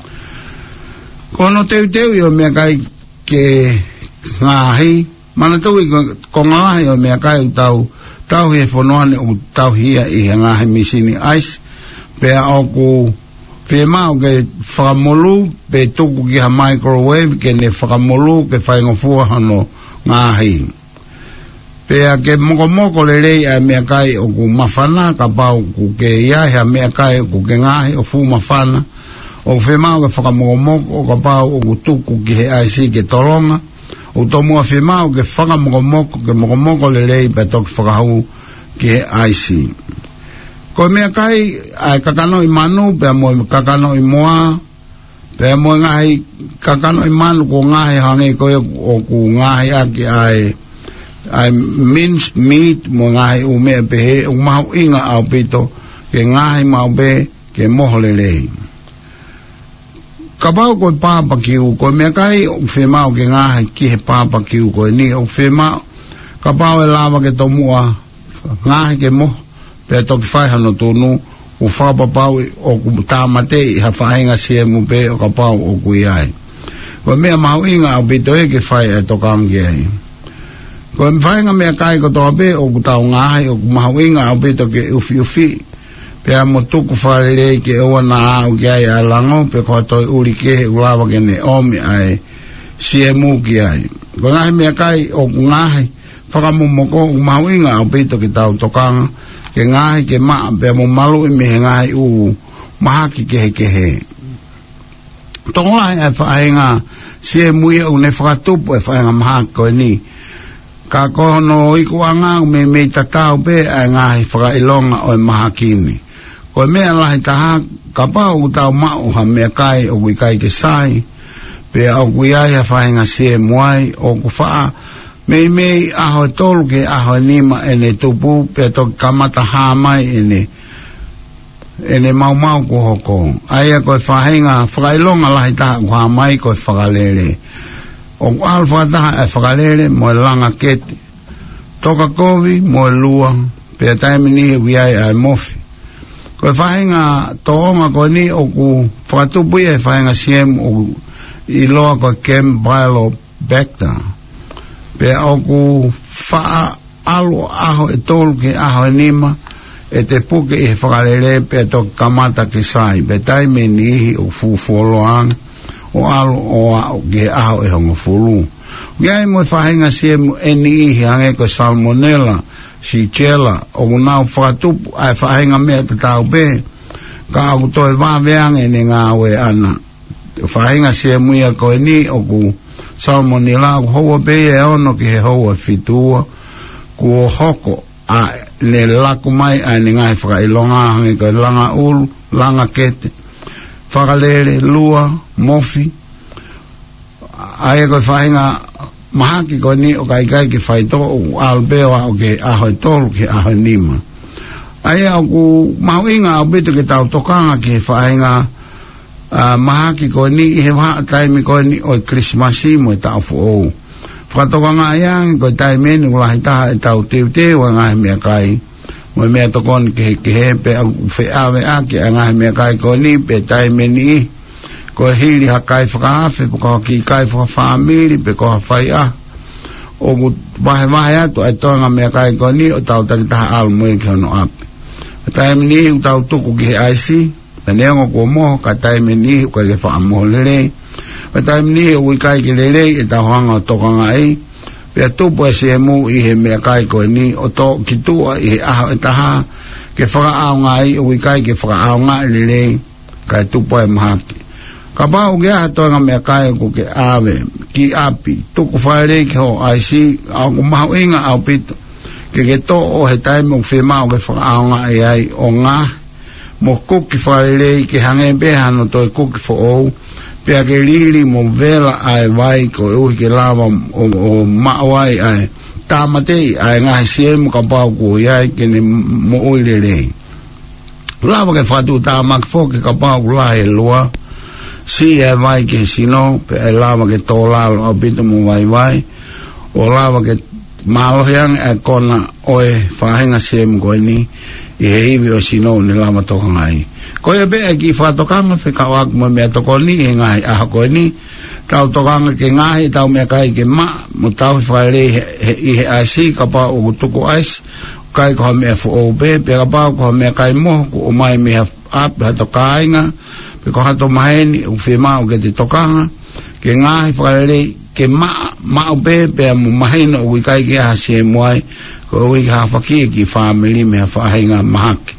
kono teu i o mea kai ke ngahi mana tui ko ngahi o mea kai tau he whonoane o tau hia i he ngahi misini ice pea o ku whima o ke whakamolu pe tuku ki ha microwave ke ne whakamolu ke whaingofua hano ngahi pea ke moko lelei a mea kai o ku mawhana ka pau ku ke iahe a mea kai o ku ke ngahi o fu mawhana o whemau ke whakamogomoko o ka pau o tuku ki he aisi ke toronga o tomua whemau ke whakamogomoko ke mogomoko lelei pe toki whakahau ki he aisi ko mea kai ai kakano i manu pe mo kakano i moa pe mo ngahi kakano i manu ko ngahi hange ko o ku ngahi aki ai minced meat mo ngahi ume pe he o mahu inga au pito ke ngahi mau be ke moho lelei kabau ko papa kiu ko me kai o fema o ke ngahi ki he papa kiu ko ni o fema kabau e lava ke tomua ngahi ke mo pe to ki fai hano tonu u whapapau o ku tāmate I hawhaenga siemu pe o ka pau o kui ai. Ko mea mahu inga au pito e ke whai e tokangi ai. Ko mwhaenga mea kai ko toa pe o ku tau ngāhai o ku mahu inga au pito ke ufi ufi. Pea mo tuku wharerei ke oa na au ki ai a lango pe koa toi uri ke ulawa ke ne omi ai siemu ki ai. Ko ngahi mea kai o ku ngāhai whakamumoko o mahu inga au pito ke tau tokanga ke ngahi ke maa pea mo malu I mehe ngahi u mahaki kehe. Tonga e whaenga siemu ia u ne whakatupu e whaenga mahaki koe ni. Ka kohono ikuanga me mei tatau pe e ngahi whakailonga o e mahakini. Koe mea lahi taha ka pao u tau mau ha mea kai o kui kai ke sai. Pe au kui ai ha whaenga siemu ai o ku whaa mei aho e tolu ke aho e nima ene tupu pe to kamata hamai ene mau ku hoko. Aia koe whahenga whakailonga lahi taha ku hamai koe whakalere. O ku alfa taha e whakalere mo e langa kete. Toka kovi mo e lua pe taimini e wiai ai mofi. Koe whahenga toonga koe ni o ku whakatupu e whahenga siem o I loa koe Campylobacter. Pe au ku wha alo aho e tolu ke aho e nima e te puke I he whakarere pe to kamata ke sai pe taime ni ihi o fufuoloang o alo o au ke aho e hongo fulu. Gai mo whahenga siemu e ni ihi hange ko salmonella Shigella o unau whakatupu ai whahenga mea te tau pe ka au toi waweang e ne ngāwe ana. Whahenga siemu ia koe ni o ku salmonella ku hoa pe e ono ki he hoa fitua ku hoko a ne laku mai a ne ngai whakailonga hangi koe langa ulu, langa kete whakalere, lua, mofi aia koe whahinga mahaki koe ni o kai ki whaito o albewa o ke aho tolu ki aho nima aia o ku mahu inga au bitu ki tau tokanga ki whahinga mahaki koe ni I he waha taimi koe ni o Christmasi mo e tau fuou. Whakatoka ngā iangi koe taimi ni ulahi taha e tau teu a ngahi mea kai. Mo e mea tokoni ke he pe au wheawe ake a ngahi mea kai koe ni pe taimi ni koe hili ha kai whakaafe pe koha ki kai whakawhamiri pe koha whai a. O ku wahe atu e toanga mea kai koe ni o tau takitaha alu mui ki hono api. Taimi ni u tau tuku ki he aisi. Neongo ko mo ka taime ni ko ke fa mo lere pa taime ni o kai ke lere e ta hanga toka ngai pe tu po se mu I he me kai ko ni o to ki tu I a ta ha ke fa a ngai o kai ke fa a ngai lere ka tu po ma ka ba o ga to nga me kai ko ke ave ki api tu ko fa le ke o ai si a ko ma inga au pito ke to o he taime o fe ma o ke fa a ngai ai o nga mo kuki whaerei ke hange beha no toi kuki whaou pia ke liri mo vela ai wai ko uhi ke lawa o maawai ai tāmatei ai ngahi siemu ka pau ko iai ke ne mo uirerei lawa ke whatu tāmak whoke ka pau ko lahe lua si ai wai ke sino pe ai lawa ke tō lalo au pito mo wai o lawa ke malohiang ai kona oe whahenga siemu ko ni I he iwi o sino ni lama toka ngai. Koe be e ki whatokanga whikawaku mo mea toko ni he ngai aha koe ni. Tau tokanga ke ngahi tau mea kai ke mo tau whaerei I he aisi ka pa o kutuku aisi. Kai koha mea fu o be, pe ka pa koha mea kai moho ku o mai mea api hato kāinga. Pe koha to maheni u whima o ke te tokanga. Ke ngahi whaerei ke ma o be, pe mo mahena o kai ke aha sie moai. Ko ui ka whaki ki whamili mea whahenga mahaki.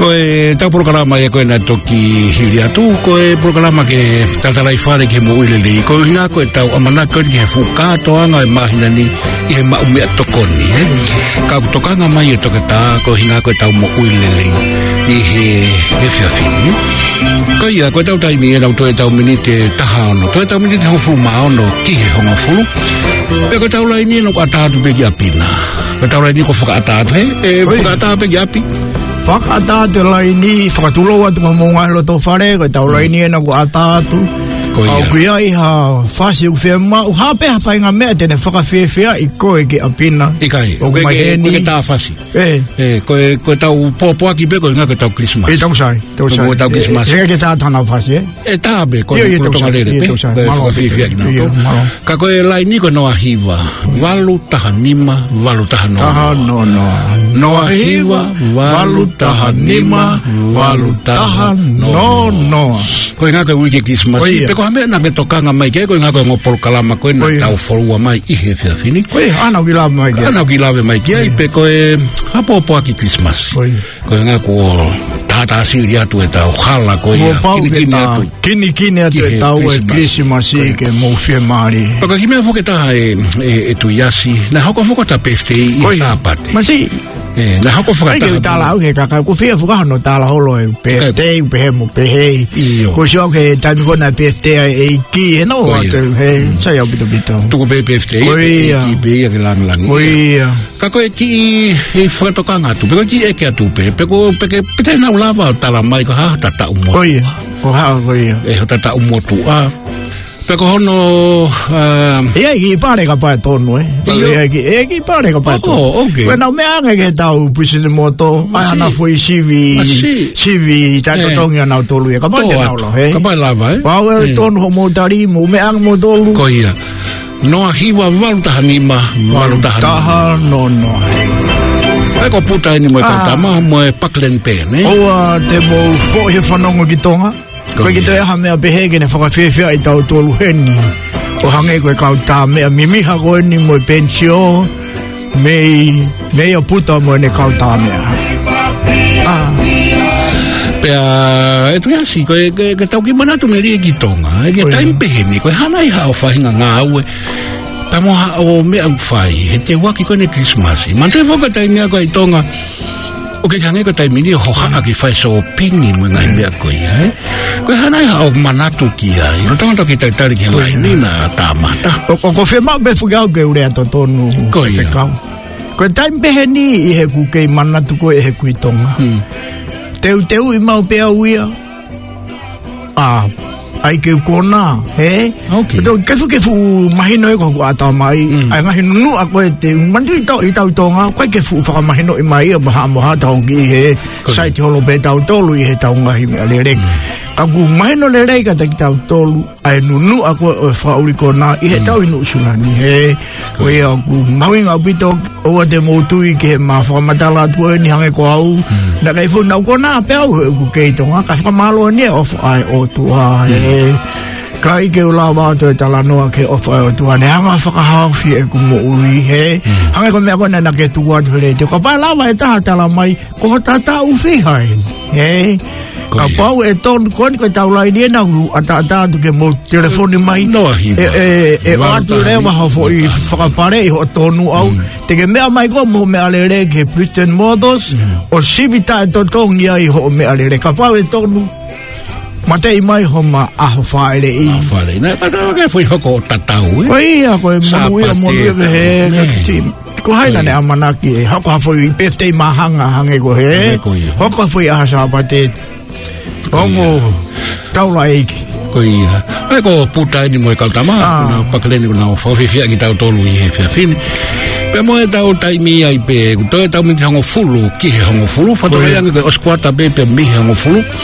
Koe tau programa e koe na toki hiri atu, koe programa ke tatalai whare ke mo uilele. Koe hinga koe tau amana koe ke whukatoanga e mahina ni i he maumea tokoni. Ka tokanga mai e toke tā, koe hinga koe tau mo uilele i he whiawhini. Koe ia, koe tau taimi e nau toe tau minite taha ono. Toe tau minite hofulu maono ki he honga fulu. Pe koe tau lai ni e no atatu pe ki apina. Koe tau lai ni ko whakaatatu he, whakaatatu pe ki api. Whakaatatu lai ni, whakatulo atu ka monga helo tō whare, koe tau lai ni e na ko atatu. Au kuia i ha whasi u whea mau, hape hawhai ngā mea tene whakawhewhea i koe ke apina. I kai, koe ke tā whasi. Koe tau pōpua ki pe koe ngā koe tau Christmas. Tau sai. Koe tau Christmas. Ega ke tā tāna whasi, tā be, koe tonga lere pe, koe whakawhewhea ki nā. Ka koe lai ni koe noa hiwa, walu taha nima, walu taha noa. Taha noa. Noa hiwa, walu taha nima, walu taha noa. Koe ngā koe wiki Christmas. Ko hame na me tokanga mai ke ko nga ko ngopol kalama ko na tau folua mai i he whiawhini. Koe ana gilawe mai ke. Ana gilawe mai ke i pe ko e hapo ki Christmas. Ko nga ko tata siri atu e tau hala ko ia kini atu e tau e Christmas i ke mo whia mari. Paka ki mea whoke taha e tu yasi na hoko whoko ta pefte i sāpate. Masi. Na hako whakataha. Ai tāla au ke kaka, ko whia whakahano tāla holo e PFT, pehe mo pehe. Ko sio ke taimi kona PFT e ki e no, he, sai au bito bito. Tuko pe PFT, e ki pe ia ke langi. Koia. Kako e ki e whakatokanga atu, peko ki e ke atu pe, peko peke pete nau lava tala mai ko haa tata umotu. Koia, ko haa koia. E ho tata umotu a. Peko hono... Ia ki pare ka pae tonu, Ia ki pare ka pae tonu. Oh, okay. Koe nau mea ange ke tau pisine moto, ai hana fui sivi tato tongi anau tolu, ka pae te nau lo, Ka pae lava, Pau e tonu ho mo tari, mo mea ange mo tolu. Ko ia. Noa hiwa walu taha nima, walu taha no. Eko puta ini moe kautama, moe paklen pe, ne? Oa te mo fo he whanongo ki tonga. Koe ki te aha mea pehege ne whakawhewhea i tau tolu heni. O hange koe kauta mea mimiha koe ni moe pensio, mei o puta moe ne kauta mea. Pea, e tu yasi, koe tau ki manatu me rie ki tonga, e ke taim peheni, koe hana i hao whahinga ngā aue, pa moha o mea au whai, he te waki koe ne Christmasi. Mantre whaka taimia koe i tonga, o ke kange ko taimini ho haa ki whai so pingi mo ngai mea koe ia, Koe hana i hao manatu ki ai, no tango toki taitari ki lai ni na tāmata. Ko whema be whugau ke urea to tonu whekau. Koe taim pehe ni i he kukei manatu koe e he kuitonga. Teu i mau pea uia. Ai ke kona, he? Okay. Ke fu mahino e ko ata mai. Ai ngahi nunu a koe te mandu i tau tonga, koe ke fu whaka mahino i mai, maha tau ki he sai te holo pe tau tolu i he tau ngahi mea le rek. Aku mahino le rei ka taki tau tolu, ai nunu a koe o whauri kona, i he tau inu usulani, he? Koe aku mawinga upito, oa te moutui ke he maa whakamatala atu e ni hange ko au, na kai fu nau kona pe au he ku keitonga, ka whakamalo ni e ofu ai o tua, he? Ka ike ula wātua tala noa ke ofa o tua ne hanga whakahawhi e ku mo ui he hanga ko mea kona na ke tua tu rei te ka pai lawa e taha tala mai ko tata uwhi hai he ka pau e ton koni ko taulai ni e na uru ata tu ke mo telefoni mai e watu rewa hafo i whakapare i ho tonu au te ke mea mai ko mo mea lere ke Christian Mothers o sivita e totongi ai ho mea lere ka pau e tonu Matei mai homa aho whaere i. Aho whaere i. Nā kata fui hoko o tatau, Ia, koe manuia monuia he. Ko haina ne amanaki e. Hoko hafui i pefte mahanga hange ko he. Hoko hafui aha sāpate. Hongo taula eiki. Ko ia. Ai ko puta ni moe kautama. Kuna pakaleni kuna whawhiwhia ki tau tolu i he whiawhini. Pe moe tau taimi ai pe. Kutoe tau minti hongo fulu. Ki he hongo fulu. Whatoe ange koe oskwata pe pe mihi hongo fulu.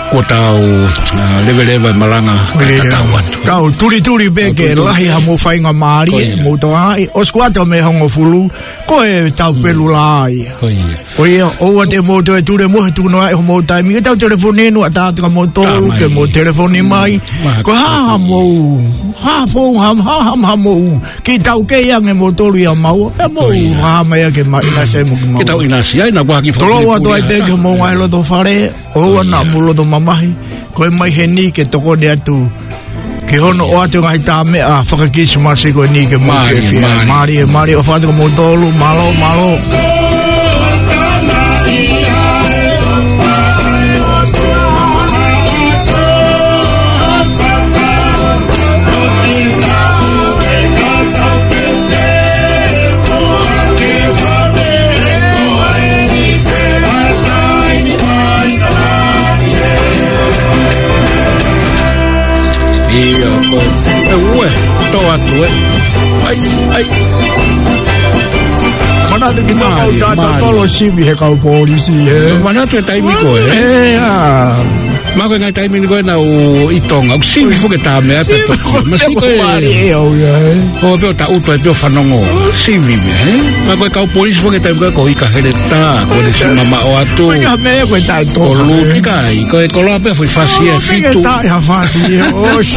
ko tau level malanga tatawatu. Kau turi beke lahi ha mo fainga mari mo to ai o squato me hongo fulu ko e tau pelu lai. Oia o te mo to ture mo tu no ai mo tai mi tau telefone no ata ka mo to ke mo telefone mai ko ha mo ha fo ha mo ki tau ke yang mo to ria mau e mo ha mai ke mai na se mo ke tau ina sia ina kwa ki fo. Tolo wa to ai te ke mo ai lo to fare o na mo lo to mamahi ko mai heni ke toko de atu ke hono o atu ngai ta me a whakakisi masi ko ni ke mari o whātua mo tolu malo ai mana tu kita mau tata tolo sibi he kau polisi mana tu tai mi ko ma ko ngai tai mi ko na o itong au sibi fo ke ta me ape to mas ko o pe ta u pe fanongo sibi ma ko kau polisi fo ke ta ko ika hereta ko de mama o atu ya me ko ta to lu kai ko la pe foi fasia fitu ta ya fasia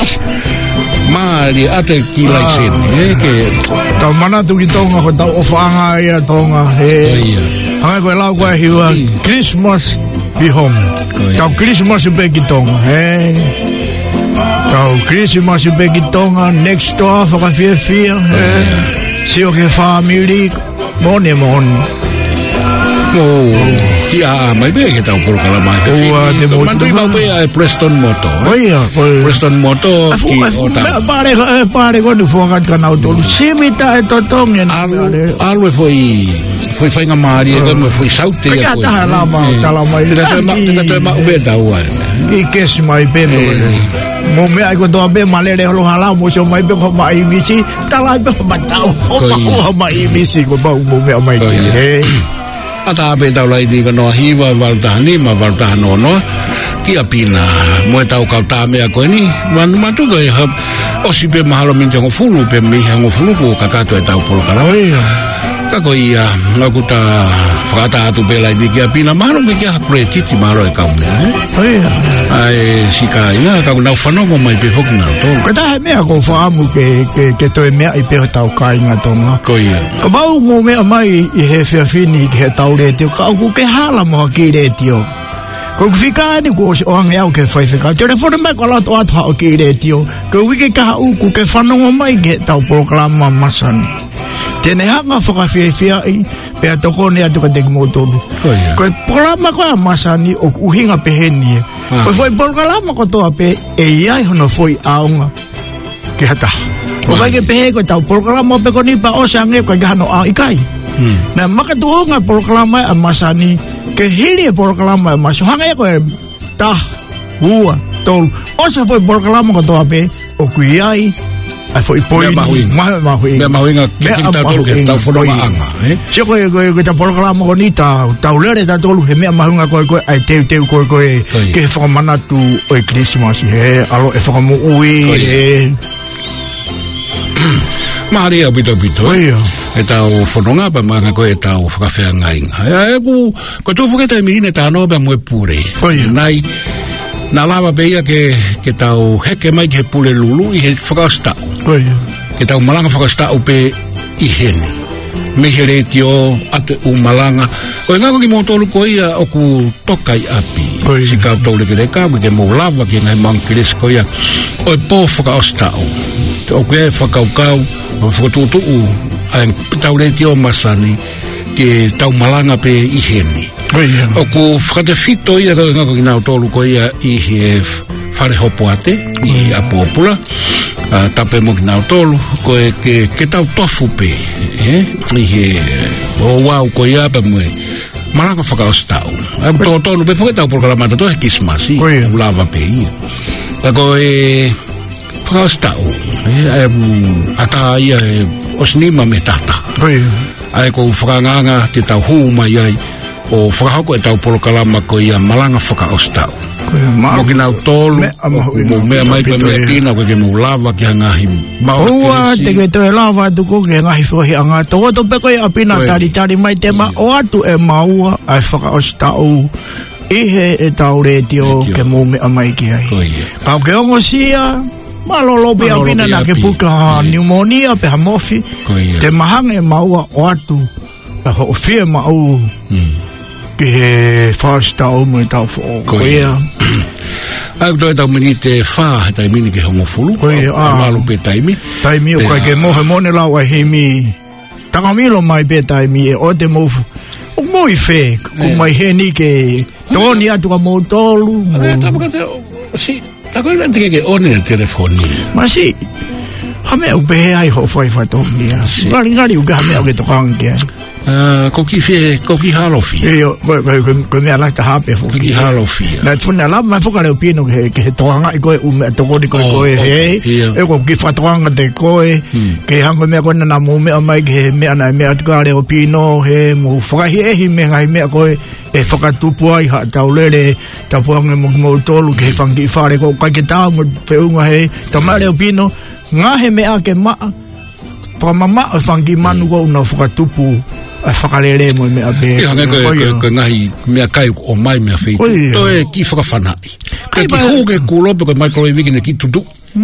mali ate kila sen ke ta mana tu kitonga ko ta ofanga ya tonga ai ko la ko hiwa Christmas be home ta Christmas be kitonga ta Christmas be kitonga next door for a fear si o ke family mon ya mai be ke tau por kala mai mandu ba be Preston Moto Preston Moto ki ota pare ko du fonga kana auto simita to tongen alwe foi fainga mari ko me foi saute ya ko ta mai ta ma be dawa i kes mai be mo me ai ko do be malere lo hala mo so mai be ko mai misi ta lai be ba tau o mai misi ko ba mo me mai ata be tau lai di no hiwa valtani ma valtano no ki apina mo tau ka ta me ko ni man tu ko o si pe mahalo min ngo fulu pe mi ngo fulu ko ka to tau por kala ka ko ia ngaku ta frata tu be lai di ki apina mahalo me ki apreti ti mahalo e ka me ai sika ia ka na fano mo mai pe fok na to ka ta me ko famu ke to me ai pe tau kai nga to ko ia ko ba mo me mai i he fini ke tau le te ka ku ke hala mo ki le tio ko fika ni ko o ang ya ke fai fika telefone me ko la to atha o ki le tio ko wi ke ka u ku ke fano mai ke tau programa masan tene hanga foka fia pe to ko ne atu ka te mo to ko programa ko masani o uhinga peheni ko foi programa ko to pe e ai hono foi aunga ke hata ko vai ke pe ko tau programa pe ko ni pa o sange ko ga no a ikai na maka tu nga programa masani ke hiri programa mas hanga ko ta hua tol o sa foi programa ko to pe o kuiai ai foi poi mahui nga ke ta tolu ke ta fono anga se ko ta programa bonita ta ulere ta tolu he me mahunga ko ai te ko ke formana tu o Christmas alo e formo ui Maria bito e tau fononga pa manga ko e tau whakawhea ngai ko tō whakata e mirine tāno pa moe pure nai na lava beia ke tau heke mai ke pule lulu i he whakastau ke tau malanga whakastau pe i hene me he retio ate u malanga o e ngako ki mo tolu ko ia o ku tokai api si kau tau leke reka ke mo lava ki ngai mangkiris ko ia o e po whakastau o ke whakaukau o whakatutu u ang tau retio masani ke tau malanga pe i hene o ku whakatewhito ia ka ngako ki nau tolu ko ia i he whare hopo ate i apopula tape mo ki nau tolu ko e ke tau tofu pe i he o wau ko ia pa mue malanga whakaostau tonu pe whakatau programata to he kismasi lava pe ia tako e whakaostau ata ia osnima me tata ai ko whakanganga te tau huma iai o whakahoko e tau polokalama ko ia malanga whakaostau Mo ki nau tolu, mo mea mai pe mea pina, koe ke mo lava ki hangahi maua Oa, te ke toi lava tuko ke ngahi whahi anga. Toko to pe koe apina tari mai te ma. O atu e maua, ai whaka o stau. Ihe e tau retio ke mo mea mai ki ai. Kau ke ongo sia, malolo pe apina na ke puka pneumonia pe hamofi. Te mahanga e maua o atu. E ho fie mau. Ke he whasta o mo e tau fo. Koea. Ai toi tau mini te wha, tai mini ke hongo fulu. Malu pe taimi. Taimi o kai ke mohe mone lau a hemi. Takamilo mai pe taimi e o te mofu. O moi fe, ku mai he ni ke toni atu ka mo tolu. Tapaka te, si, tako i lente ke one telefoni. Ma si, hame au pehe ai ho fai fatoni. Ngari u ka hame au ke tokangia. Ko ki halofi. Ko me ala ta hape fo. Ki halofi. Na tuna la ma fo ka le pino ke toanga i ko u me to ko he. E ko ki fatoanga de ko ke hango me ko na mo me mai ke me ana me at ka le pino he mo fo he me ngai me ko e fo ka tu puai ha ta ulele ta puanga mo tolu ke fangi fare ko ka ke ta mo pe unga he ta ma le pino nga he me a ke ma pa mama fangi manu ko na fo ka tupu a whakarere mo me a be. Ko ngahi mea kai o mai mea whi. Toi ki whakawhanai. Kai ki hōke kūlope koe mai koroi wiki ne ki tutu.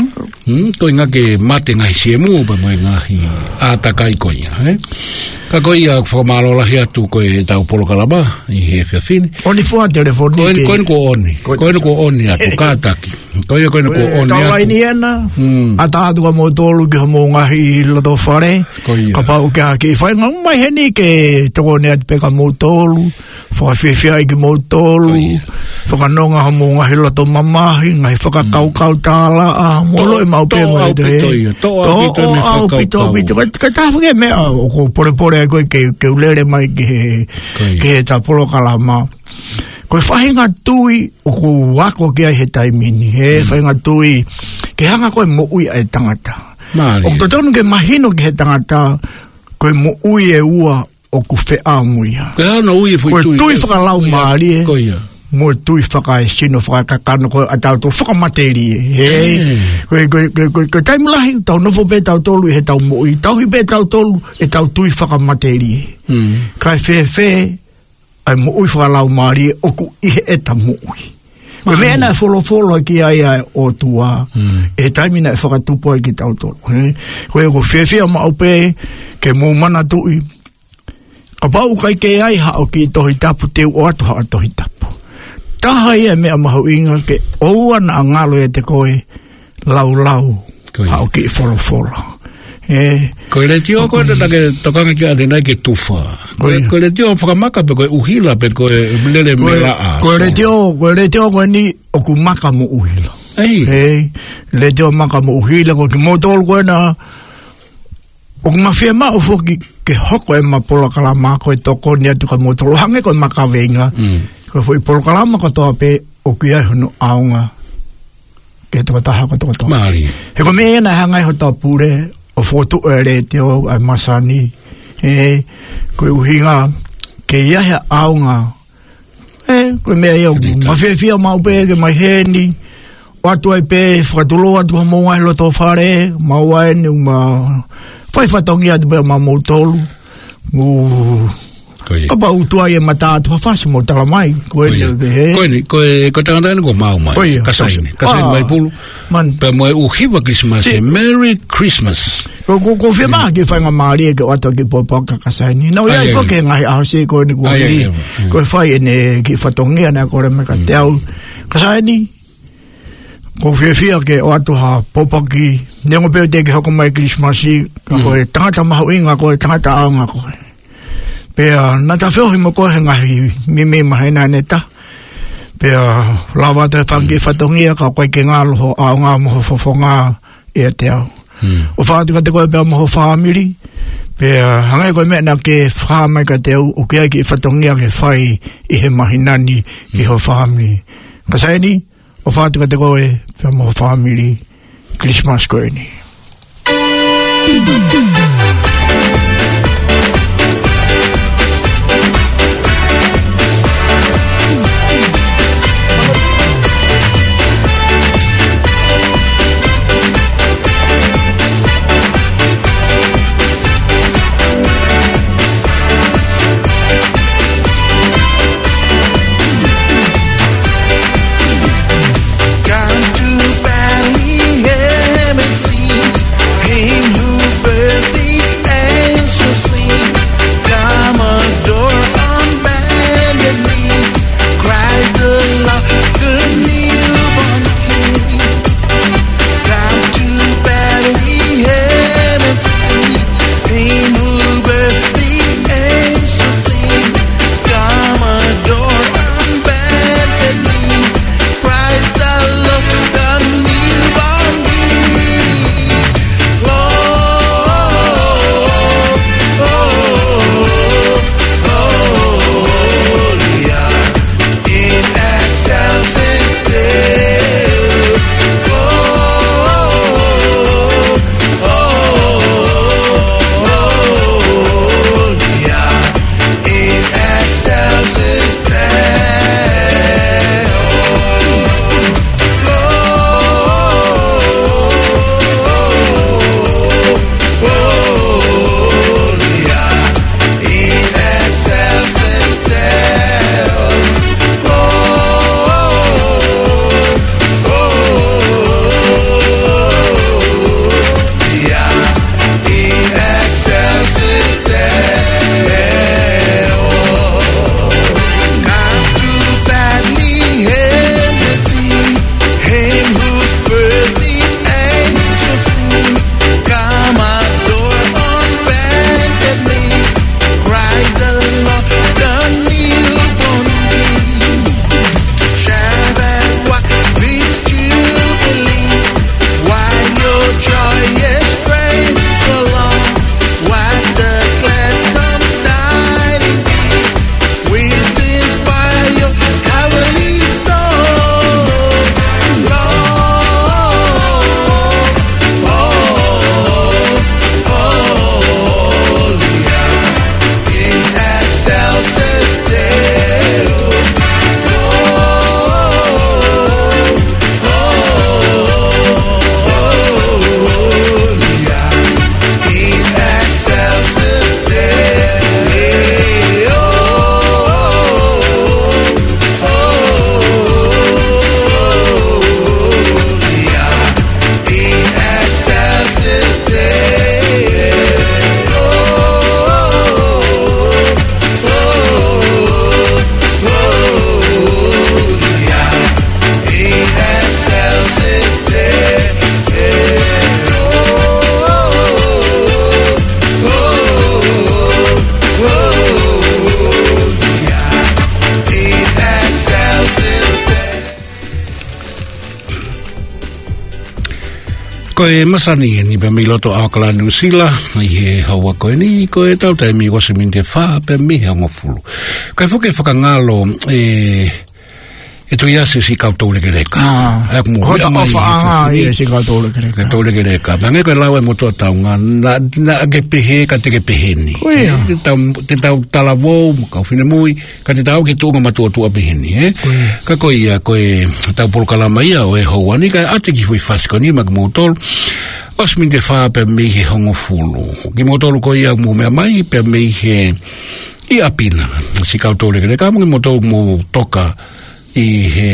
Toi ngake mate ngahi siemu pa mai ngahi ātakai koia. Ka koia whakamārolahi atu koe tau polokalama i he whiawhini. Oni fua telefoni. Koe ko oni. Koe ko oni atu kātaki. Koe ko oni atu. Tau aini ena. Ata atu ka mo tolu ki mo ngahi loto whare. Ka pau ke haki whai ngau mai heni ke toko ne atu peka mo tolu. Whakawhiwhiai ki mo tolu. Whakanonga ha mo ngahi loto mamahi. Ngahi whakakau tāla. Molo e mau pe mo e te he. Toa pito me whakakau. Ka tāwhake mea o ko pore koe ke ulere mai ke he ta polokalama. Koe whahinga tui o ko wako ke ai he taimini. Whahinga tui ke hanga koe mo ui ai tangata. O to tonu ke mahino ke he tangata koe mo ui e ua o ku whea muia. Koe hana ui e fui tui. Koe tui whakalau maari e. Koia. Mo tui whakae sino whakakakano koe atau tō whakamateri e. Koe taimulahi tau nofo pe tau tolu e he tau mo ui. Tau hi pe tau tolu e tau tui whakamateri e. Kai whewhe ai mo ui whakalau maari e oku ihe e ta mo ui. Koe mea na wholo ki ai o tua. E taimina e whakatupo ai ki tau tolu. Koe ko whewhe ma upe ke mō mana tui. Ka pau kai ke ai hao ki tohi tapu teu o atu hao tohi tapu. Taha ia mea mahu inga ke oua na ngalo e te koe lau hao ki wholo. Koe le tio koe te take tokanga ki atenai ke tufa. Koe le tio whakamaka pe koe uhila pe koe lele mera a. Koe le tio koe ni oku maka mo uhila. Le tio maka mo uhila koe ki motol koe na oku mawhia ma ufo ke hoko e ma polokalama koe toko ni atu ka motol. Hange koe maka venga. Koe fui polokalama katoa pe o ki ai hono aunga ke toka taha ko toka toa. Maari. He ko mea na hangai ho tau pure o fotu e re teo ai masani. Koe uhinga ke iahe aunga. Koe mea iau mawhiawhia maupe ke mai heni. Watu ai pe whakatulo atu ha mongai loto whare. Mauai ni ma whai whatongi atu pe ma mautolu. Apa utua e matatu hafasi mo tala mai koe tangata ko mau mai kasaini mai pulu pe mo uhiwa Christmas Merry Christmas ko fe ma ke fanga mari ke wata ke popa kasaini no ia ko ke ngai a se ko ni ko fai ne ki fatongia na ko me ka teu kasaini ko fe ke watu ha popa ki nengo pe te ke ko mai Christmas ko tangata ma winga ko tangata anga ko Pea, nata whiohi mo kohe ngahi mimi mahena neta. Pea, lawa te whangi whatongia ka koe ke ngāloho a ngā moho whawhonga e te au. O whātika te koe pea moho whāmiri. Pea, hangai koe mea ke whāmai ka te au o kia ki whatongia ke whai i he mahinani ki ho whāmiri. Ka saini, o whātika te koe pea moho whāmiri. Christmas koe ni. Koe masani ni pe miloto Auckland New Zealand i he haua koe ni koe tau tai mi wasi minte wha pe mi he ngofulu. Koe fuke whakangalo e tu iasi si kautou leke reka. Hota ofa aha i si kautou leke reka. Kautou leke reka. Mange koe lau e motua taunga na ke pehe ka te ke peheni. Te tau talavou, kau whine mui, ka te tau ke tūnga matua tua peheni. Ka koe ia koe tau polokalama ia o e hauani, ka ate ki hui fasiko ni mag mūtolu. Os min te wha pe mi he hongofulu. Ki mūtolu koe ia mu mea mai pe mi he i apina. Si kautou leke reka, mungi mūtolu mu toka i he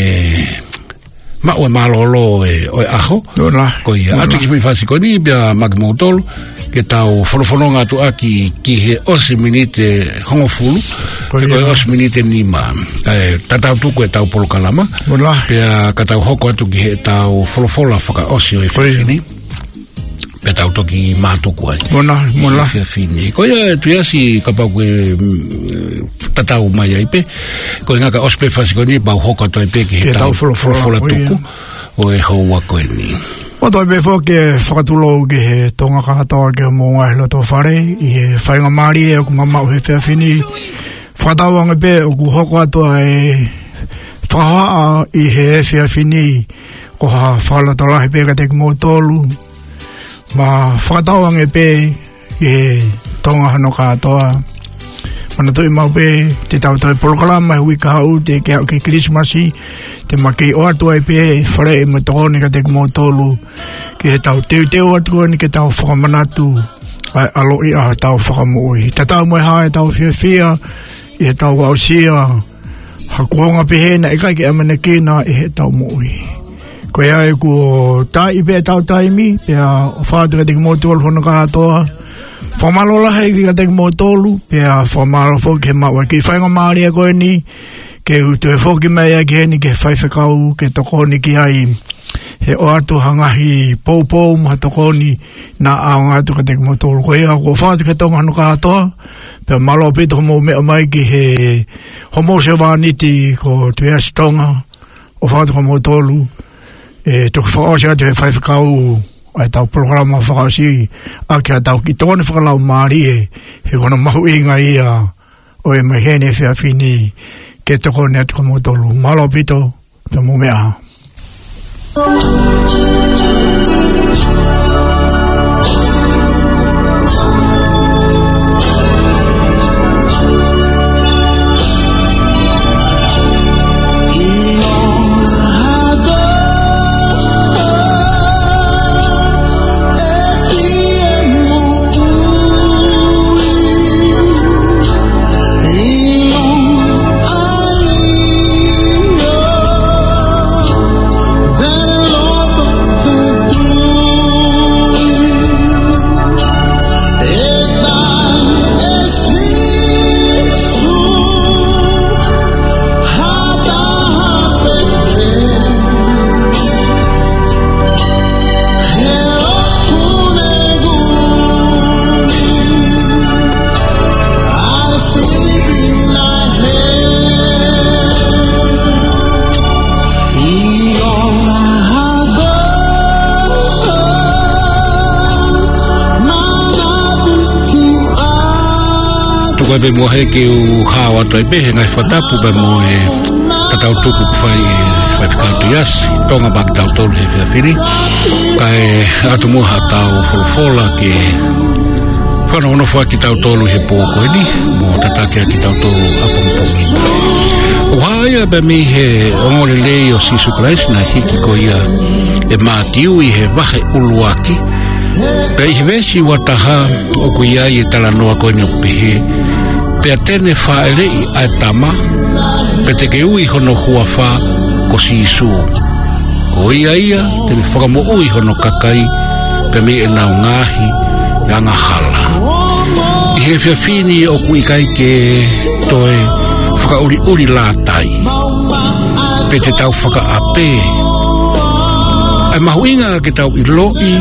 mau e malolo o e aho ko ia atu ki hui fasiko ni bia magmotolu ke tau wholofononga atu aki ki he 8 minute hongofulu ke koe 8 minute nima tatau tuku e tau polokalama bia ka tau hoko atu ki he tau wholofola whaka osi o e whiwhini pe tau toki mātuku ai mona whiwhini ko ia tu iasi ka pau koe tatau mai ai pe ko ngaka ospe fasiko ni pau hoko to pe ki tau fola tuku o e hoa ko ni o to be fo ke whakatulo ke he tonga kahatoa ke mo ngai lo to whare i he whainga maari e o ku mamau he whiawhini whakatauanga pe o ku hoko atoa e whahaa i he whiawhini ko ha whakalatola he pe ka te mo tolu ma whakatauanga pe i he tonga hano kahatoa mana toi mau pe te tau toi polokalama hui ka hau te ke hau ke Christmasi te maki o atu ai pe whare e matokone ka te kumo tolu ke he tau teu atu ni ke tau whakamanatu alo i a tau whakamui ta tau moe hae tau whiawhia i he tau wausia hakuhonga pe hena e kai ke amana kina i he tau mui ko ia e ku tai pe tau taimi pe a whaatu ka te kumo tolu hono ka hatoa whamalola hei ki ka te mo tolu, pia whamalo whoki he maua ki whainga maari a koe ni, ke utu e whoki mei a ki heni ke whaiwhakau, ke tokoni ki ai, he o atu hangahi pou ma tokoni, na aonga atu ka te mo tolu. Ko ia, ko whaatu ka tonga hanu ka atoa, pia malo pito mo mea mai ki he homo se wāniti ko tuia stonga, o whaatu ka mo tolu, tuki whaose atu he whaiwhakau, ai tau programa whakasi a kia tau ki tōne whakalau maari he kono mahu inga ia o e mai hene whiawhini ke toko ne atu ka motolu malo pito te mo mea koe pe mua he ke u hawa toi pe he ngai whatapu pe mua e tatau tuku whai whikautu iasi tonga bak tau tolu he whiawhiri kai atu mua ha tau wholofola ke whanono wha ki tau tolu he pōkoe ni mo tatakea ki tau tolu apongpongi o haia pe mi he ongore lei o Sisu Christ na hiki ko ia e mātiu i he wahe uluaki pe i vesi wataha o kuia i talanoa koe ni upehe pe atene whaere i aetama pe te ke ui hono hua wha ko Sisu ko ia te me whakamo ui hono kakai pe me e nau ngahi e anga hala i he whiawhini o kui kai ke toe whakauri uri lātai pe te tau whaka ape ai mahuinga ke tau i loi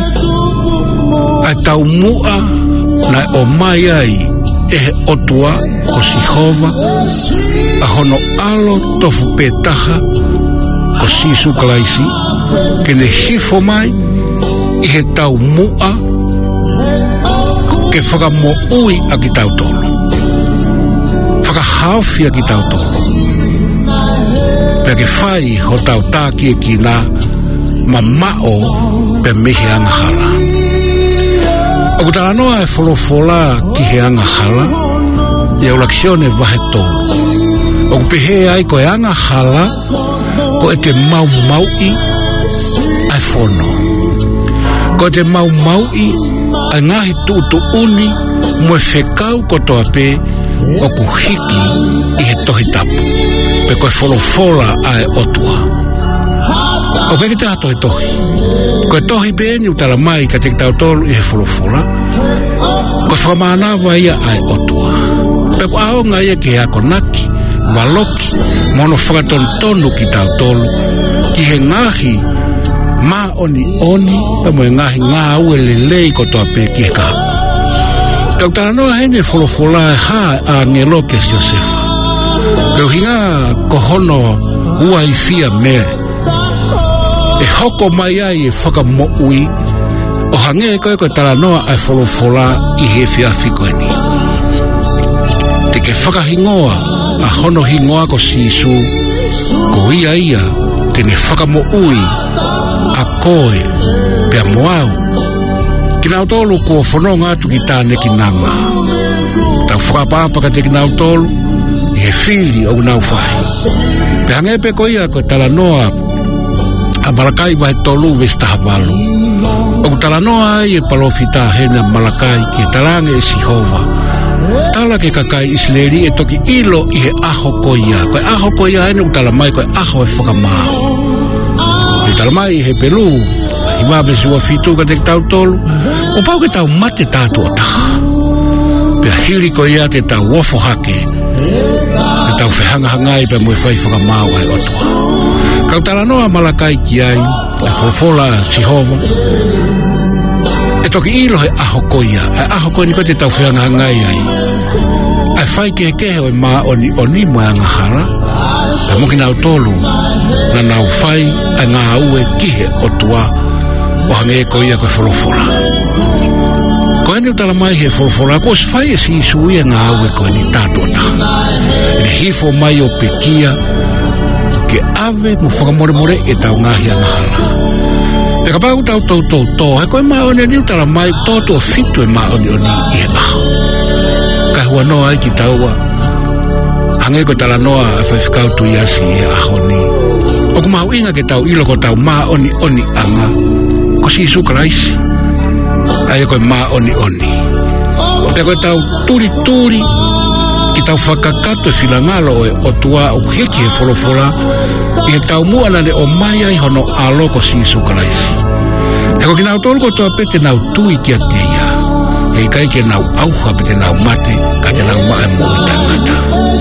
ai tau mua na o mai ai e he otua ko Sihova a hono alo tofu petaha ko Sisu Klaisi ke ne hifo mai I he tau mua ke whakamoa ui a ki tau tolu. Whakahawhi a ki tau tolu. Pea ke whai ho tau tākie ki nā ma mao pe mihi anga hala. O kutala noa e wholofola ki he anga hala e ulaksione wahe tolu. O kupehe ai ko e anga hala ko e te mau maui ai whono. Ko te mau maui ai ngahi tutu uni mo e whekau ko toa pe o ku hiki i he tohi tapu. Pe ko e wholofola ai otua. O ke te ato e tohi. Ko e tohi pe ni utala mai ka te tau tolu i he wholofola. Ko e whamanawa ia ai otua. Pe ko aonga ia ke hako naki, waloki, mono whakatontonu ki tau tolu. Ki he ngahi ma oni pa mo ngahi ngā ue lelei ko toa pe ki he kaha. Tau tala noa hene wholofola e ha a ngelo ke si Josefa. Peo hinga kohono ua i fia mere. E hoko mai ai e whakamoui o hange e koe koe tala noa ai wholofola i he whiawhi koe ni. Te ke whakahingoa a hono hingoa ko sisu ko ia tene whakamoui a koe pia moau. Kinau tolu ko whanonga atu ki tāne ki nanga. Tau whakapapa ka te kinau tolu i he whili o nau whai. Pe hangepe ko ia ko tala noa a Malakai vai tolu vestahawalu. O tala noa ai e palofita hena Malakai ki talange e Sihova. Tala ke kakai Isleri e toki ilo i he aho koia. Koe aho koia hene utala mai koe aho e whakamau. E tala mai i he pelu. I wabe siwa fitu ka te tau tolu. O pau ke tau mate tātu o taha. Pea hiri ko ia te tau wofo hake. Te tau whehangahangai pe mui whai whakamau ai otua. Kau tala noa Malakai ki ai. E whofola Sihova. E toki ilo he aho koia. E aho koia ni ko te tau whehangahangai ai. Ai whai ke kehe o maa oni mo angahara. E moki nau tolu. Na nau whai ai ngā ue kihe otua. O hange ko ia koe wholofola. Ko ene utala mai he wholofola, ko si whai e si isuia ngā aue koe ni tātuata. Ene hifo mai o pekia, ke ave mu whakamore e tau ngahi angahara. E ka pāku tau, he koe maone ni utala mai, tōtu o fitu e maone oni i he aho. Kai hua noa ai ki taua, hange ko tala noa a whaifikau tu iasi i he aho ni. O ku mau inga ke tau ilo ko tau maone oni anga, ko si isu karaisi ai koe maa oni te koe tau turi ki tau whakakato filangalo e o tua o heki he wholofola i he tau muana le o mai ai hono alo ko si isu karaisi he ko ki nau tolu ko toa pete nau tui ki a teia he kai ke nau auha pete nau mate ka te nau maa e mo i tangata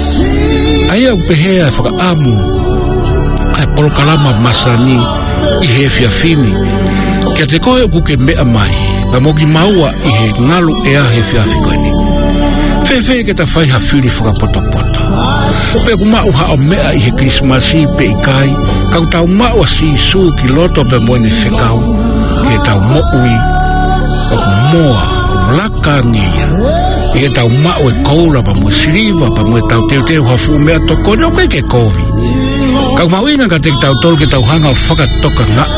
ai au pehea e whaka amu ai polokalama masani i he fiafini kia te koe o kuke mea mai pa moki maua i he ngalu ea he fiafi koe ni fefe ke ta whai hawhiri whakapoto pe ku mau hao mea i he Krismasi pe i kai kau tau mau a si su ki loto pe moene whekau ke tau moui o ku moa laka ngia i he tau mau e koula pa moe siriva pa moe tau teo hafu mea toko no pe ke kovi kau mau inga ka te tau tolu ke tau hanga o whakatoka nga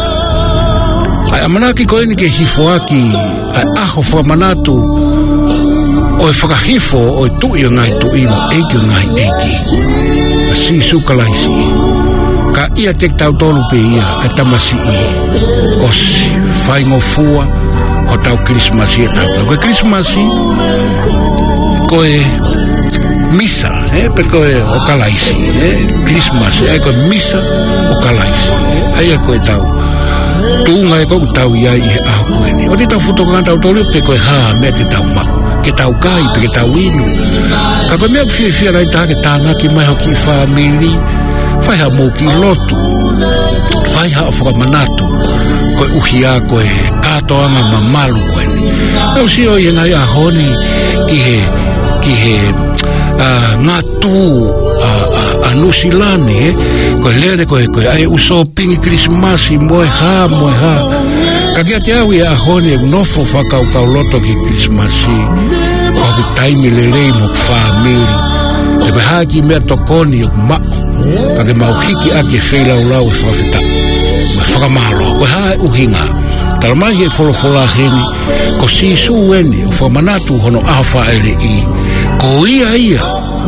ai amanaki koe ni ke hifo aki ai aho whamanatu o e whakahifo o e tui o ngai tui mo eiki o ngai eiki a si sukalaisi ka ia te tau tolu pe ia e tamasi i o si whaingo fua o tau Krismasi e tau koe Krismasi koe misa pe koe o kalaisi Krismasi ai koe misa o kalaisi ai koe tau tunga e kou tau iai i he aho kueni. O te tau futonga tau tolu pe koe haa mea te tau mako. Ke tau kai, pe ke tau inu. Ka koe mea kuwhia rai taha ke tāna ki mai ho ki whamiri. Whai ha mō ki lotu. Whai ha o whakamanatu. Koe uhia koe kātoanga mamalu kueni. Au si o i ngai ahoni ki he ngā tū a Nusilani koe lere koe ai uso pingi Krismasi moe ha Kakia te au ia ahone nofo whakau loto ki Krismasi. Waku taimi lelei mo family. Te pehaki mea tokoni o mao. Pake mauhiki ake wheila ulau e whawhita. Ma whakamalo. Weha uhinga. Taramai he wholofola heni. Ko sisu weni o whamanatu hono awha ele I. Ko ia.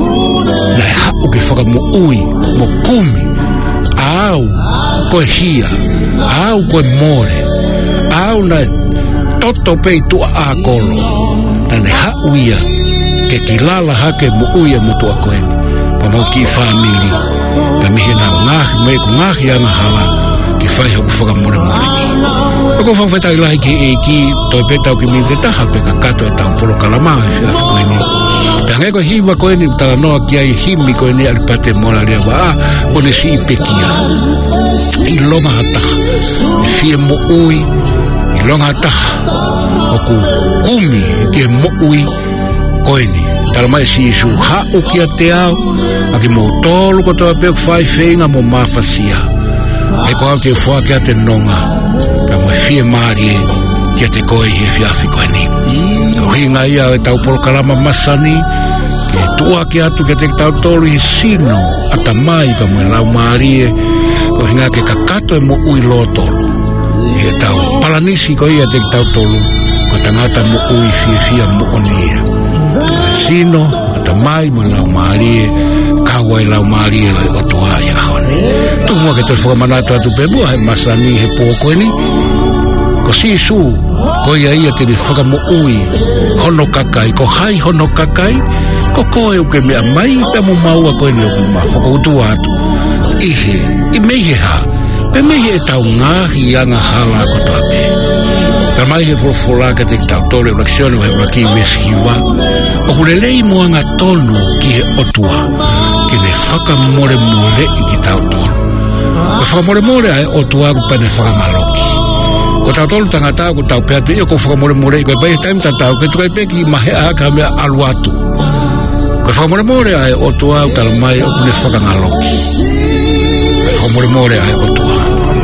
Nai hau ke whakamo ui. Mo kumi. Au. Koe hia. Au koe more. Au na toto pei tua a kolo. Nane hau ia. Ke kilala hake mo uia mo tua koeni. Pamau ki family. Kamihe na ngahi me ku ngahi anga hala. Ki whai haku whakamore more ki. Ako whawhetai lahi ki e ki. Toi petau ki mi vetaha pe kakato e tau polo kalamau e whiafi koeni. Pe angeko hiwa koeni tala noa ki ai himi koeni alipate mora rea wa kone si ipekia. I longa hataha. Fie mo ui. I longa hataha. Oku kumi ke mo ui koeni. Tala mai si isu hau kia te au. Aki mo tolu ko toa pek whai whenga mo mawhasia. E ko au te whua kia te nonga. Ka mo fie maari e kia te koe he whiafi koeni. O hinga ia e tau polokarama masani. Ke tua ki atu ke te tau tolu he sino. Ata mai pa mo e lau maari e. Ko hinga ke kakato e mo ui lo tolu. E tau palanisi ko ia te tau tolu. Ko tangata mo ui fia mo onia. Sino, ata mai mo lau maari e. Kawa e lau maari e o tua ia hone. Tu mua ke te whakamanatu atu pebua he masani he pōko ni. Ko sisu, ko ia te whakamo ui. Hono kakai, ko hai hono kakai. Ko koe uke mea mai, pe mo maua koe ni uke ma whaka utua atu. Ihe, I mehe ha. Pe mehe e tau ngahi anga hala ko toa pe. Tamai he wholofola ka te tau tole ulaksione o he ulaki weshiwa. O hulelei moanga tonu ki he otua. Ki ne whakamore I ki tau tolu. Ko whakamore ai otua ku pane whakamaloki. Ko tau tolu tangata ku tau peatu I ko whakamore ko e pai taim tatau ke tukai peki mahe a ka mea aluatu. Ko whakamore ai otua ku talamai o kune whakamaloki. More ai otua.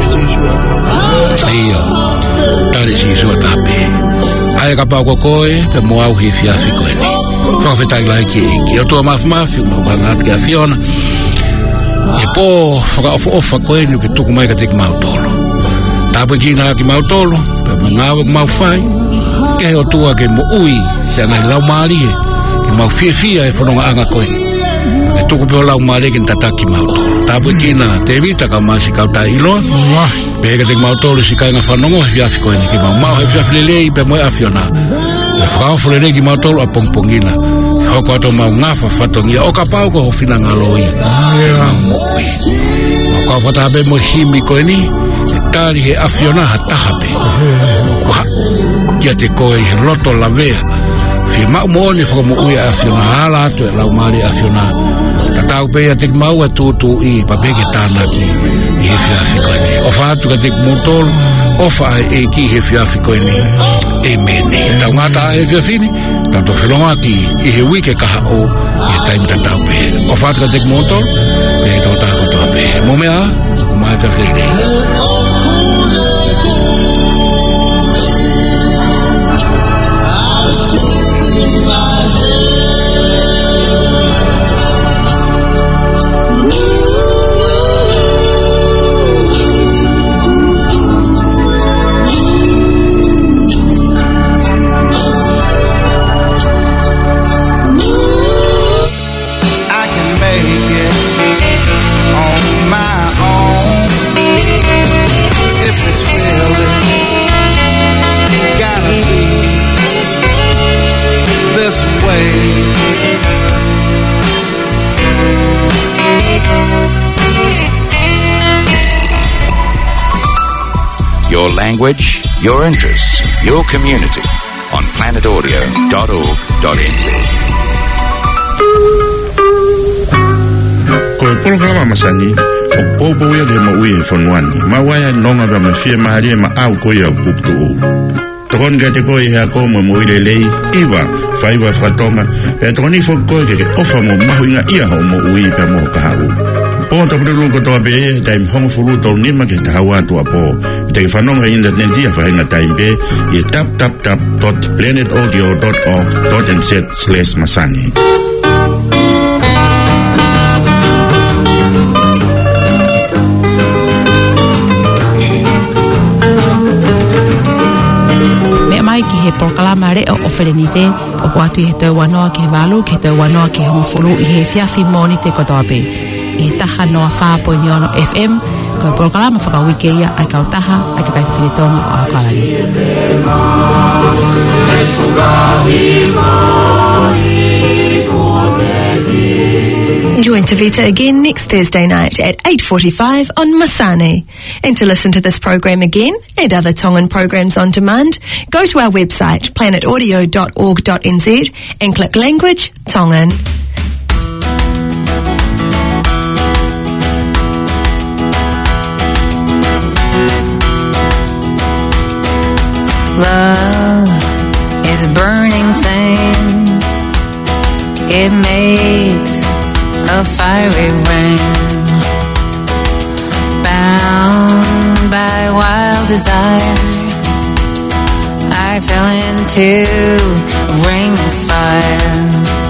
Ia. Tare si sua tape. Ai ka pau ko koe, pe mo au hi fiafi koe ni. Whakawhetai lai ki otua mafi, mo bangat ki a Fiona. E po, whakaofa koe ni ke tuku mai ka teki mautolo. Tapu kina ki mautolo, pe mo ngāwa mau whai. Ke otua ke mo ui, se anai lau maarie. Ke mau fia e whanonga anga koe ni. E tuku peo lau maare ki tataki mautolo. Tapu kina te vita ka masi kau ta iloa. Pega te mautolo si kai nga whanongo he fiafi koe ni ki mau he fiafi lelei pe moe a Fiona. E whakaofu lelei ki mautolo a pongpongina. Hoko ato mau ngafa whatongia. O ka pau ko ho whina ngaloi. Ke mau moe. O ka whatabe mo himi koe ni. E tari he a Fiona ha tahape. Kwa kia te koe he loto la vea. Fi mau moone whakamu ui a Fiona. Hala atu e lau maari a Fiona. Tau pea te mau e tūtū I papeke tānaki I he whiawhi koe ni. O whātu ka te mōtolo, o wha e ki he whiawhi koe ni. E mene. Tau ngāta e whiawhini, tau to whilonga ki I he wike kaha o I he taimita tau pea. O whātu ka te mōtolo, pe he tō tāko tō pea. Mō mea, o mai whiawhi rei. Your language, your interests, your community on planetaudio.org.nz. Ko programa masani o popo ia de maui e fonuani ma waya longa ba ma fie maria ma au ko ia puptu o tron ga te ko ia ko mo mo ile lei iva faiva fratonga e troni fo ko ke ofa mo mahuinga ia ho mo ui pa mo ka hau po to prulu ko to be time hong fulu to ni ma ke hawa to po te fanong in the nentia fa na time be e tap.planetaudio.org.nz/masani. Ki he proklama re o wherenite o kuatu he tau wanoa ke walu ke tau wanoa ke hongfuru i he whiawhi mōni te kotoape. I he taha noa whāpoini ono FM ko proklama whakawike ia ai kau taha ai ka kai whiritonga o akalari. Join Tavita again next Thursday night at 8:45 on Masani. And to listen to this program again and other Tongan programs on demand, go to our website planetaudio.org.nz and click Language Tongan. Love is a burning thing. It makes a fiery ring, bound by wild desire. I fell into a ring of fire.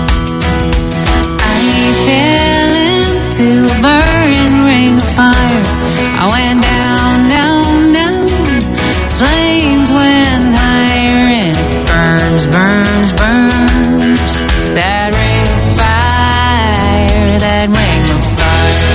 I fell into a burning ring of fire. I went down, down, down. Flames went higher and it burns, burns, burns. That ring of fire, that ring of fire.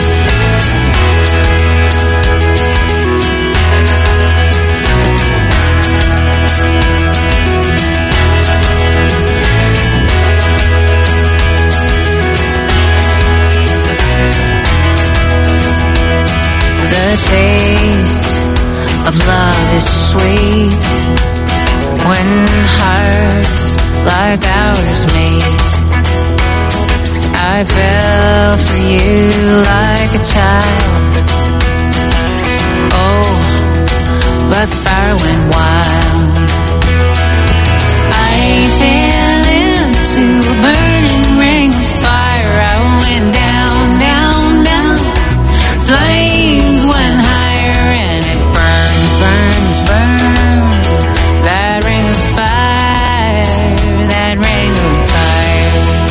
The taste of love is sweet when hearts like ours meet. I fell for you like a child. Oh, but the fire went wild. I fell into a burning ring of fire. I went down, down, down. Flames went higher and it burns, burns, burns. That ring of fire, that ring of fire.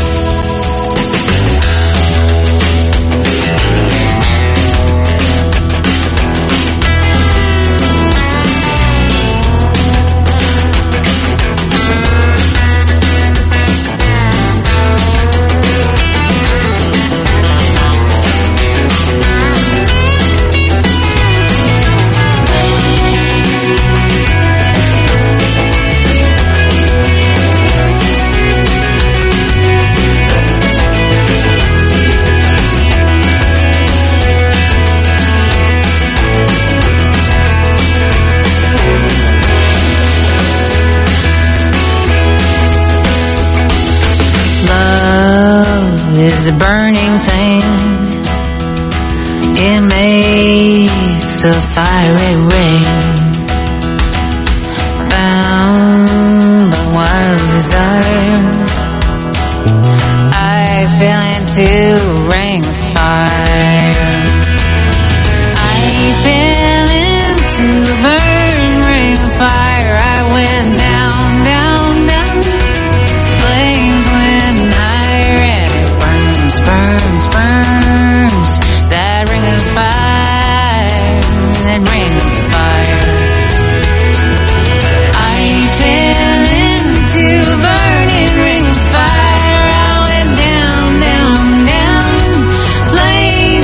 Is a burning thing. It makes a fiery ring, bound by wild desire. I fell into a ring of fire. I fell into a burning ring of fire. I went down, down, down. Flames went higher and it burns, burns, burns. That ring of fire, that ring of fire. I fell into a burning ring of fire. I went down, down, down. Flames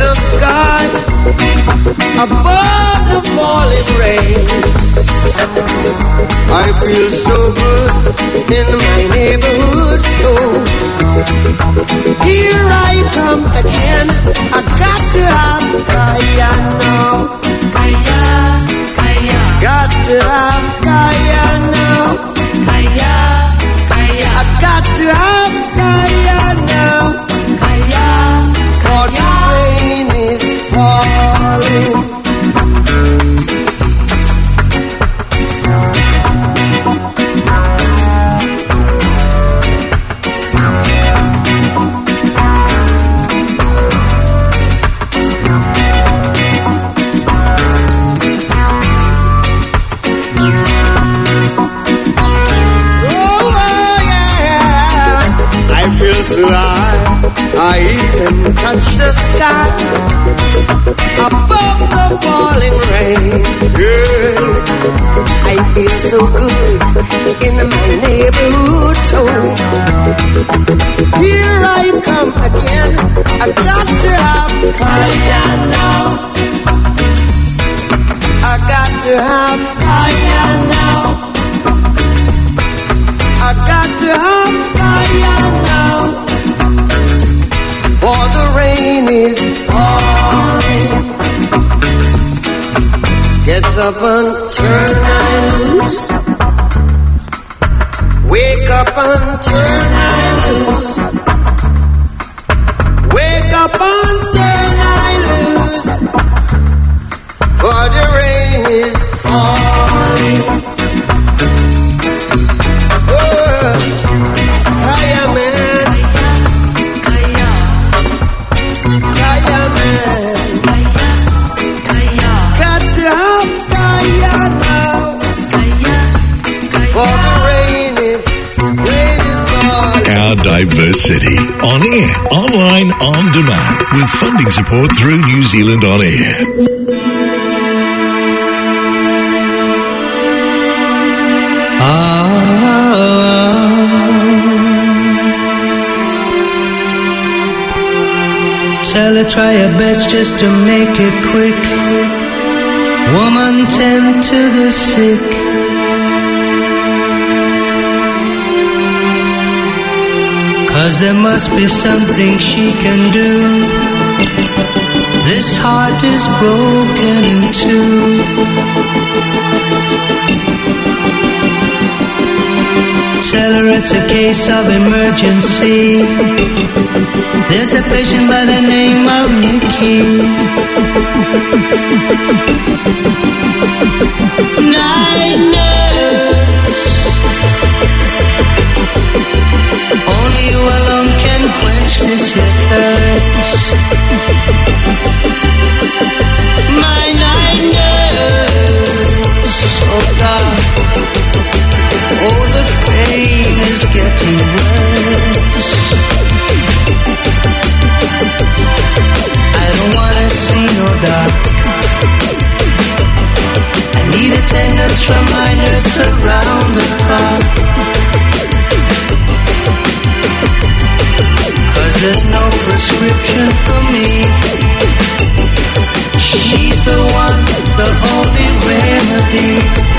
the sky, above the falling rain. I feel so good in my neighborhood, so here I come again. I got to have Kaya now. Got to have Kaya now. I got to have Kaya now. For the rain is falling. I even touch the sky above the falling rain. Yeah. I feel so good in my neighborhood, so here I come again. I got to have Kaya now. I got to have Kaya now. I got to have Kaya now. For the rain is falling. Gets up and turn I loose. Wake up and turn I loose. Wake up and turn I loose. For the rain is falling. Oh, Kaya man. Kaya man. Got to have Kaya now. For the rain is falling. Our diversity. On air, online, on demand. With funding support through New Zealand On Air. Tell her try your best just to make it quick. Woman, tend to the sick. Cause there must be something she can do. This heart is broken in two. Tell her it's a case of emergency. There's a patient by the name of Nikki. Night nurse, only you alone can quench this here thirst. My night nurse, oh God, oh the pain is getting worse. I don't wanna see no dark. I need attendance from my nurse around the clock. Cause there's no prescription for me. She's the one, the only remedy.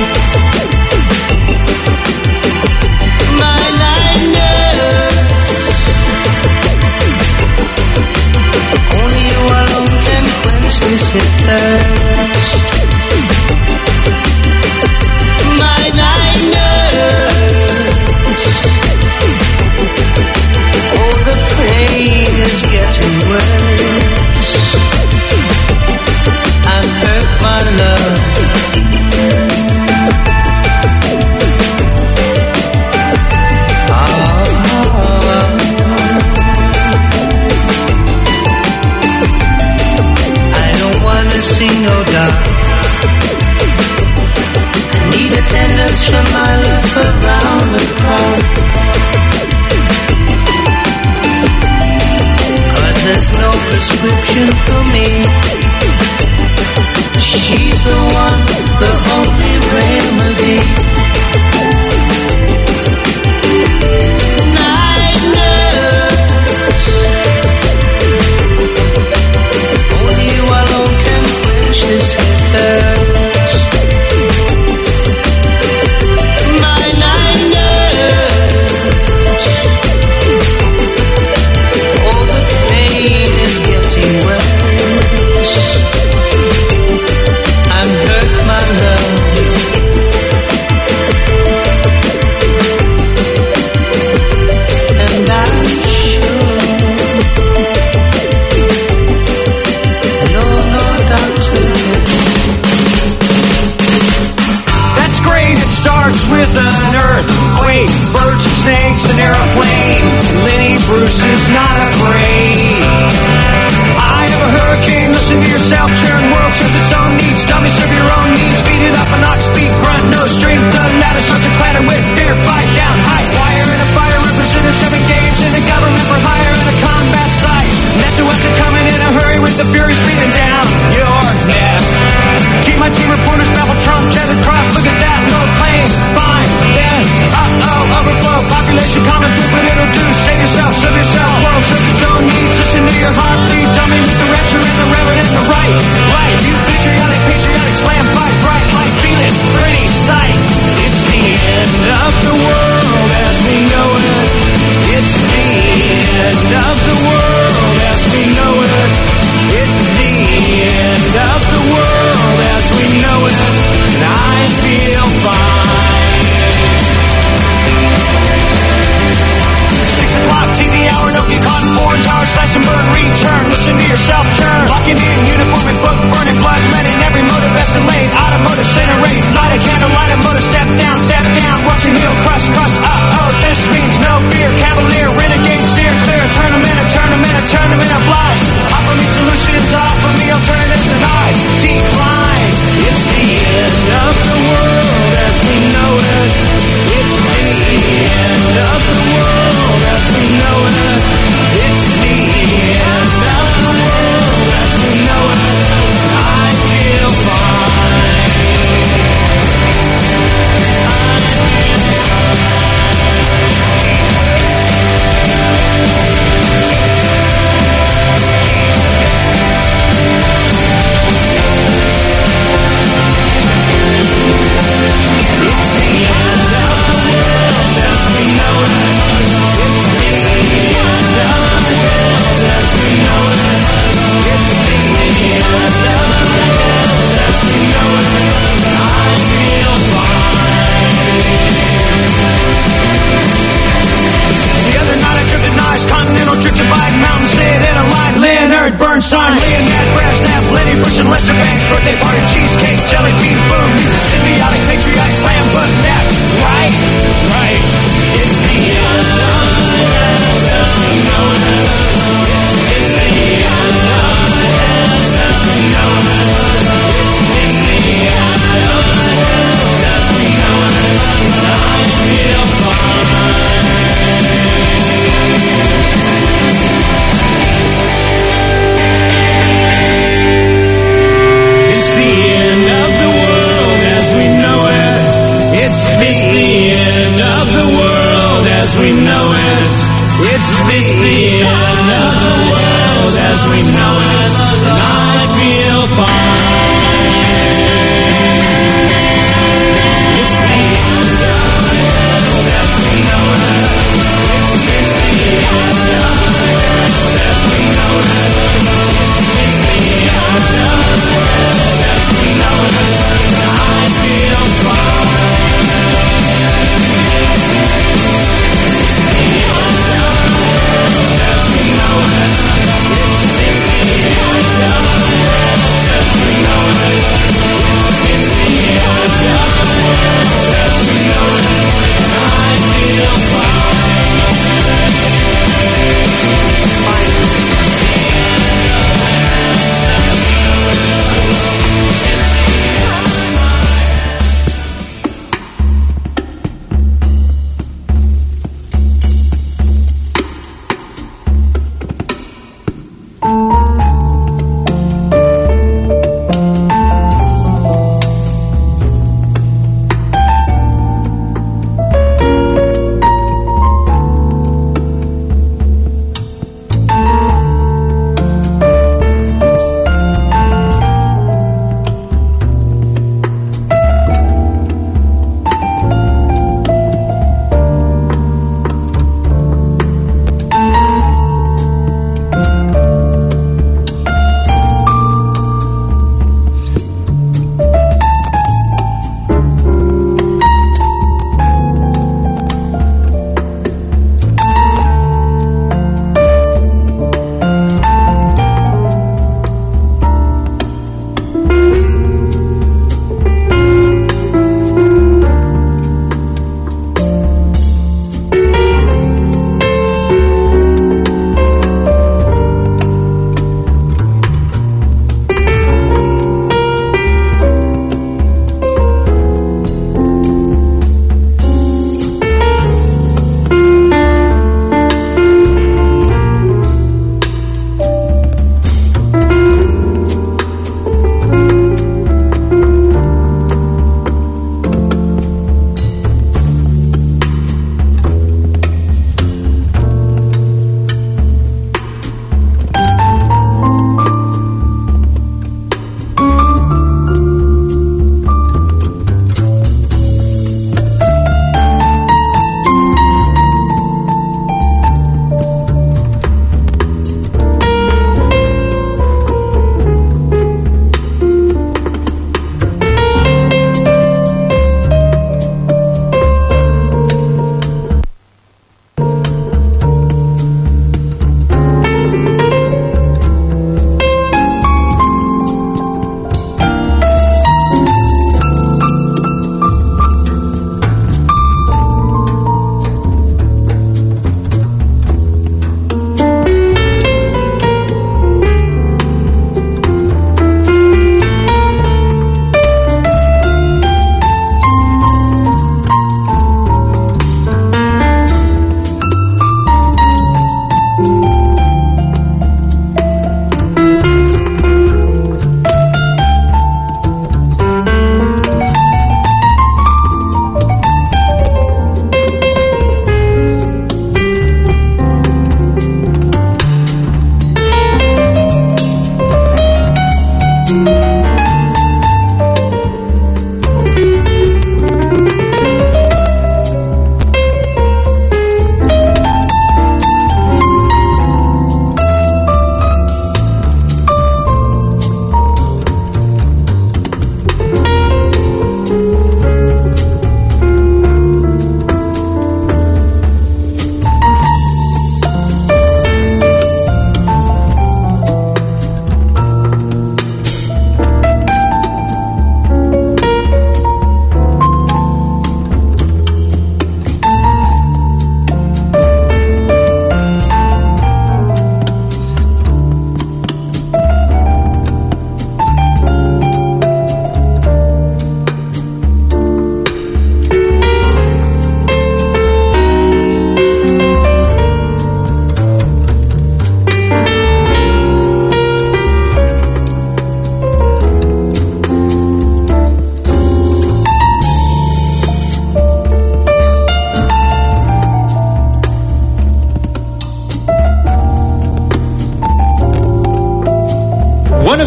My night nurse, only you alone can quench this thirst. My night nurse, oh the pain is getting worse. I've hurt my love. See no doubt. I need attendance from my love around the clock. Cause there's no prescription for me. She's the one, the only remedy. Night nurse,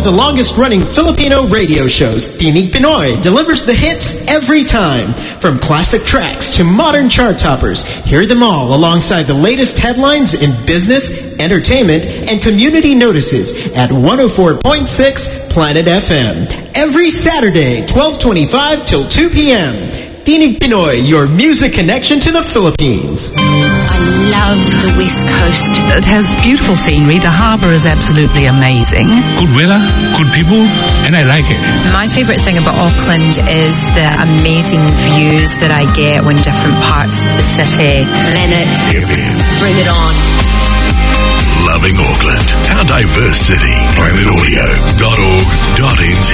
the longest-running Filipino radio shows, Tinig Pinoy delivers the hits every time. From classic tracks to modern chart toppers, hear them all alongside the latest headlines in business, entertainment, and community notices at 104.6 Planet FM. Every Saturday, 12:25 till 2 p.m. Tinig Pinoy, your music connection to the Philippines. I love the West Coast. It has beautiful scenery. The harbour is absolutely amazing. Good weather, good people, and I like it. My favourite thing about Auckland is the amazing views that I get when different parts of the city. Planet, bring it on. Loving Auckland, our diverse city. planetaudio.org.nz.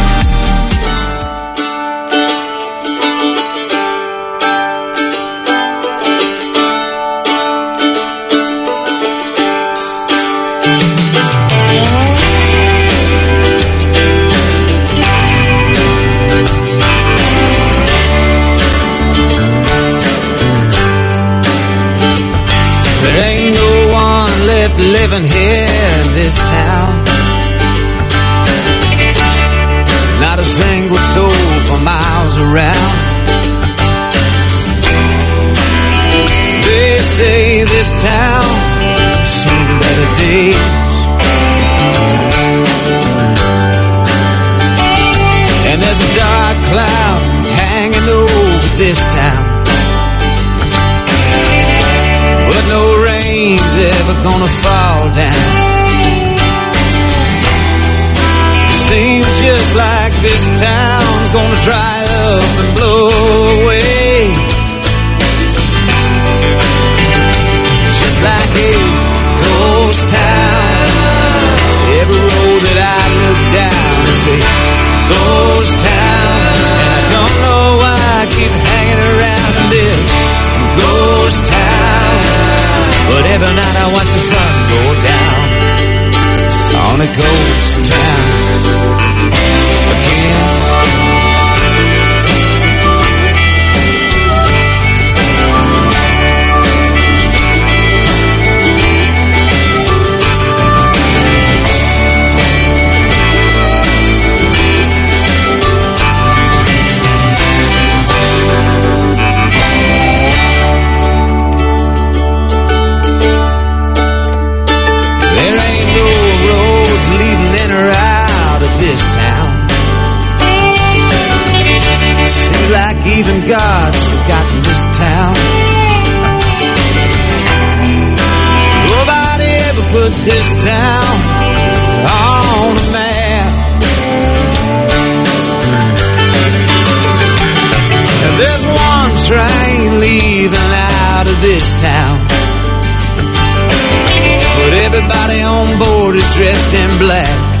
Living here in this town, not a single soul for miles around. They say this town has seen better days, and there's a dark cloud hanging over this town, but no rain's ever gonna fall down. Seems just like this town's gonna dry up and blow away, just like a ghost town. Every road that I look down, it's a ghost town, and I don't know why I keep hanging around in this ghost town. But every night I watch the sun go down on a ghost town again. This town seems like even God's forgotten this town. Nobody ever put this town on a map, and there's one train leaving out of this town, but everybody on board is dressed in black.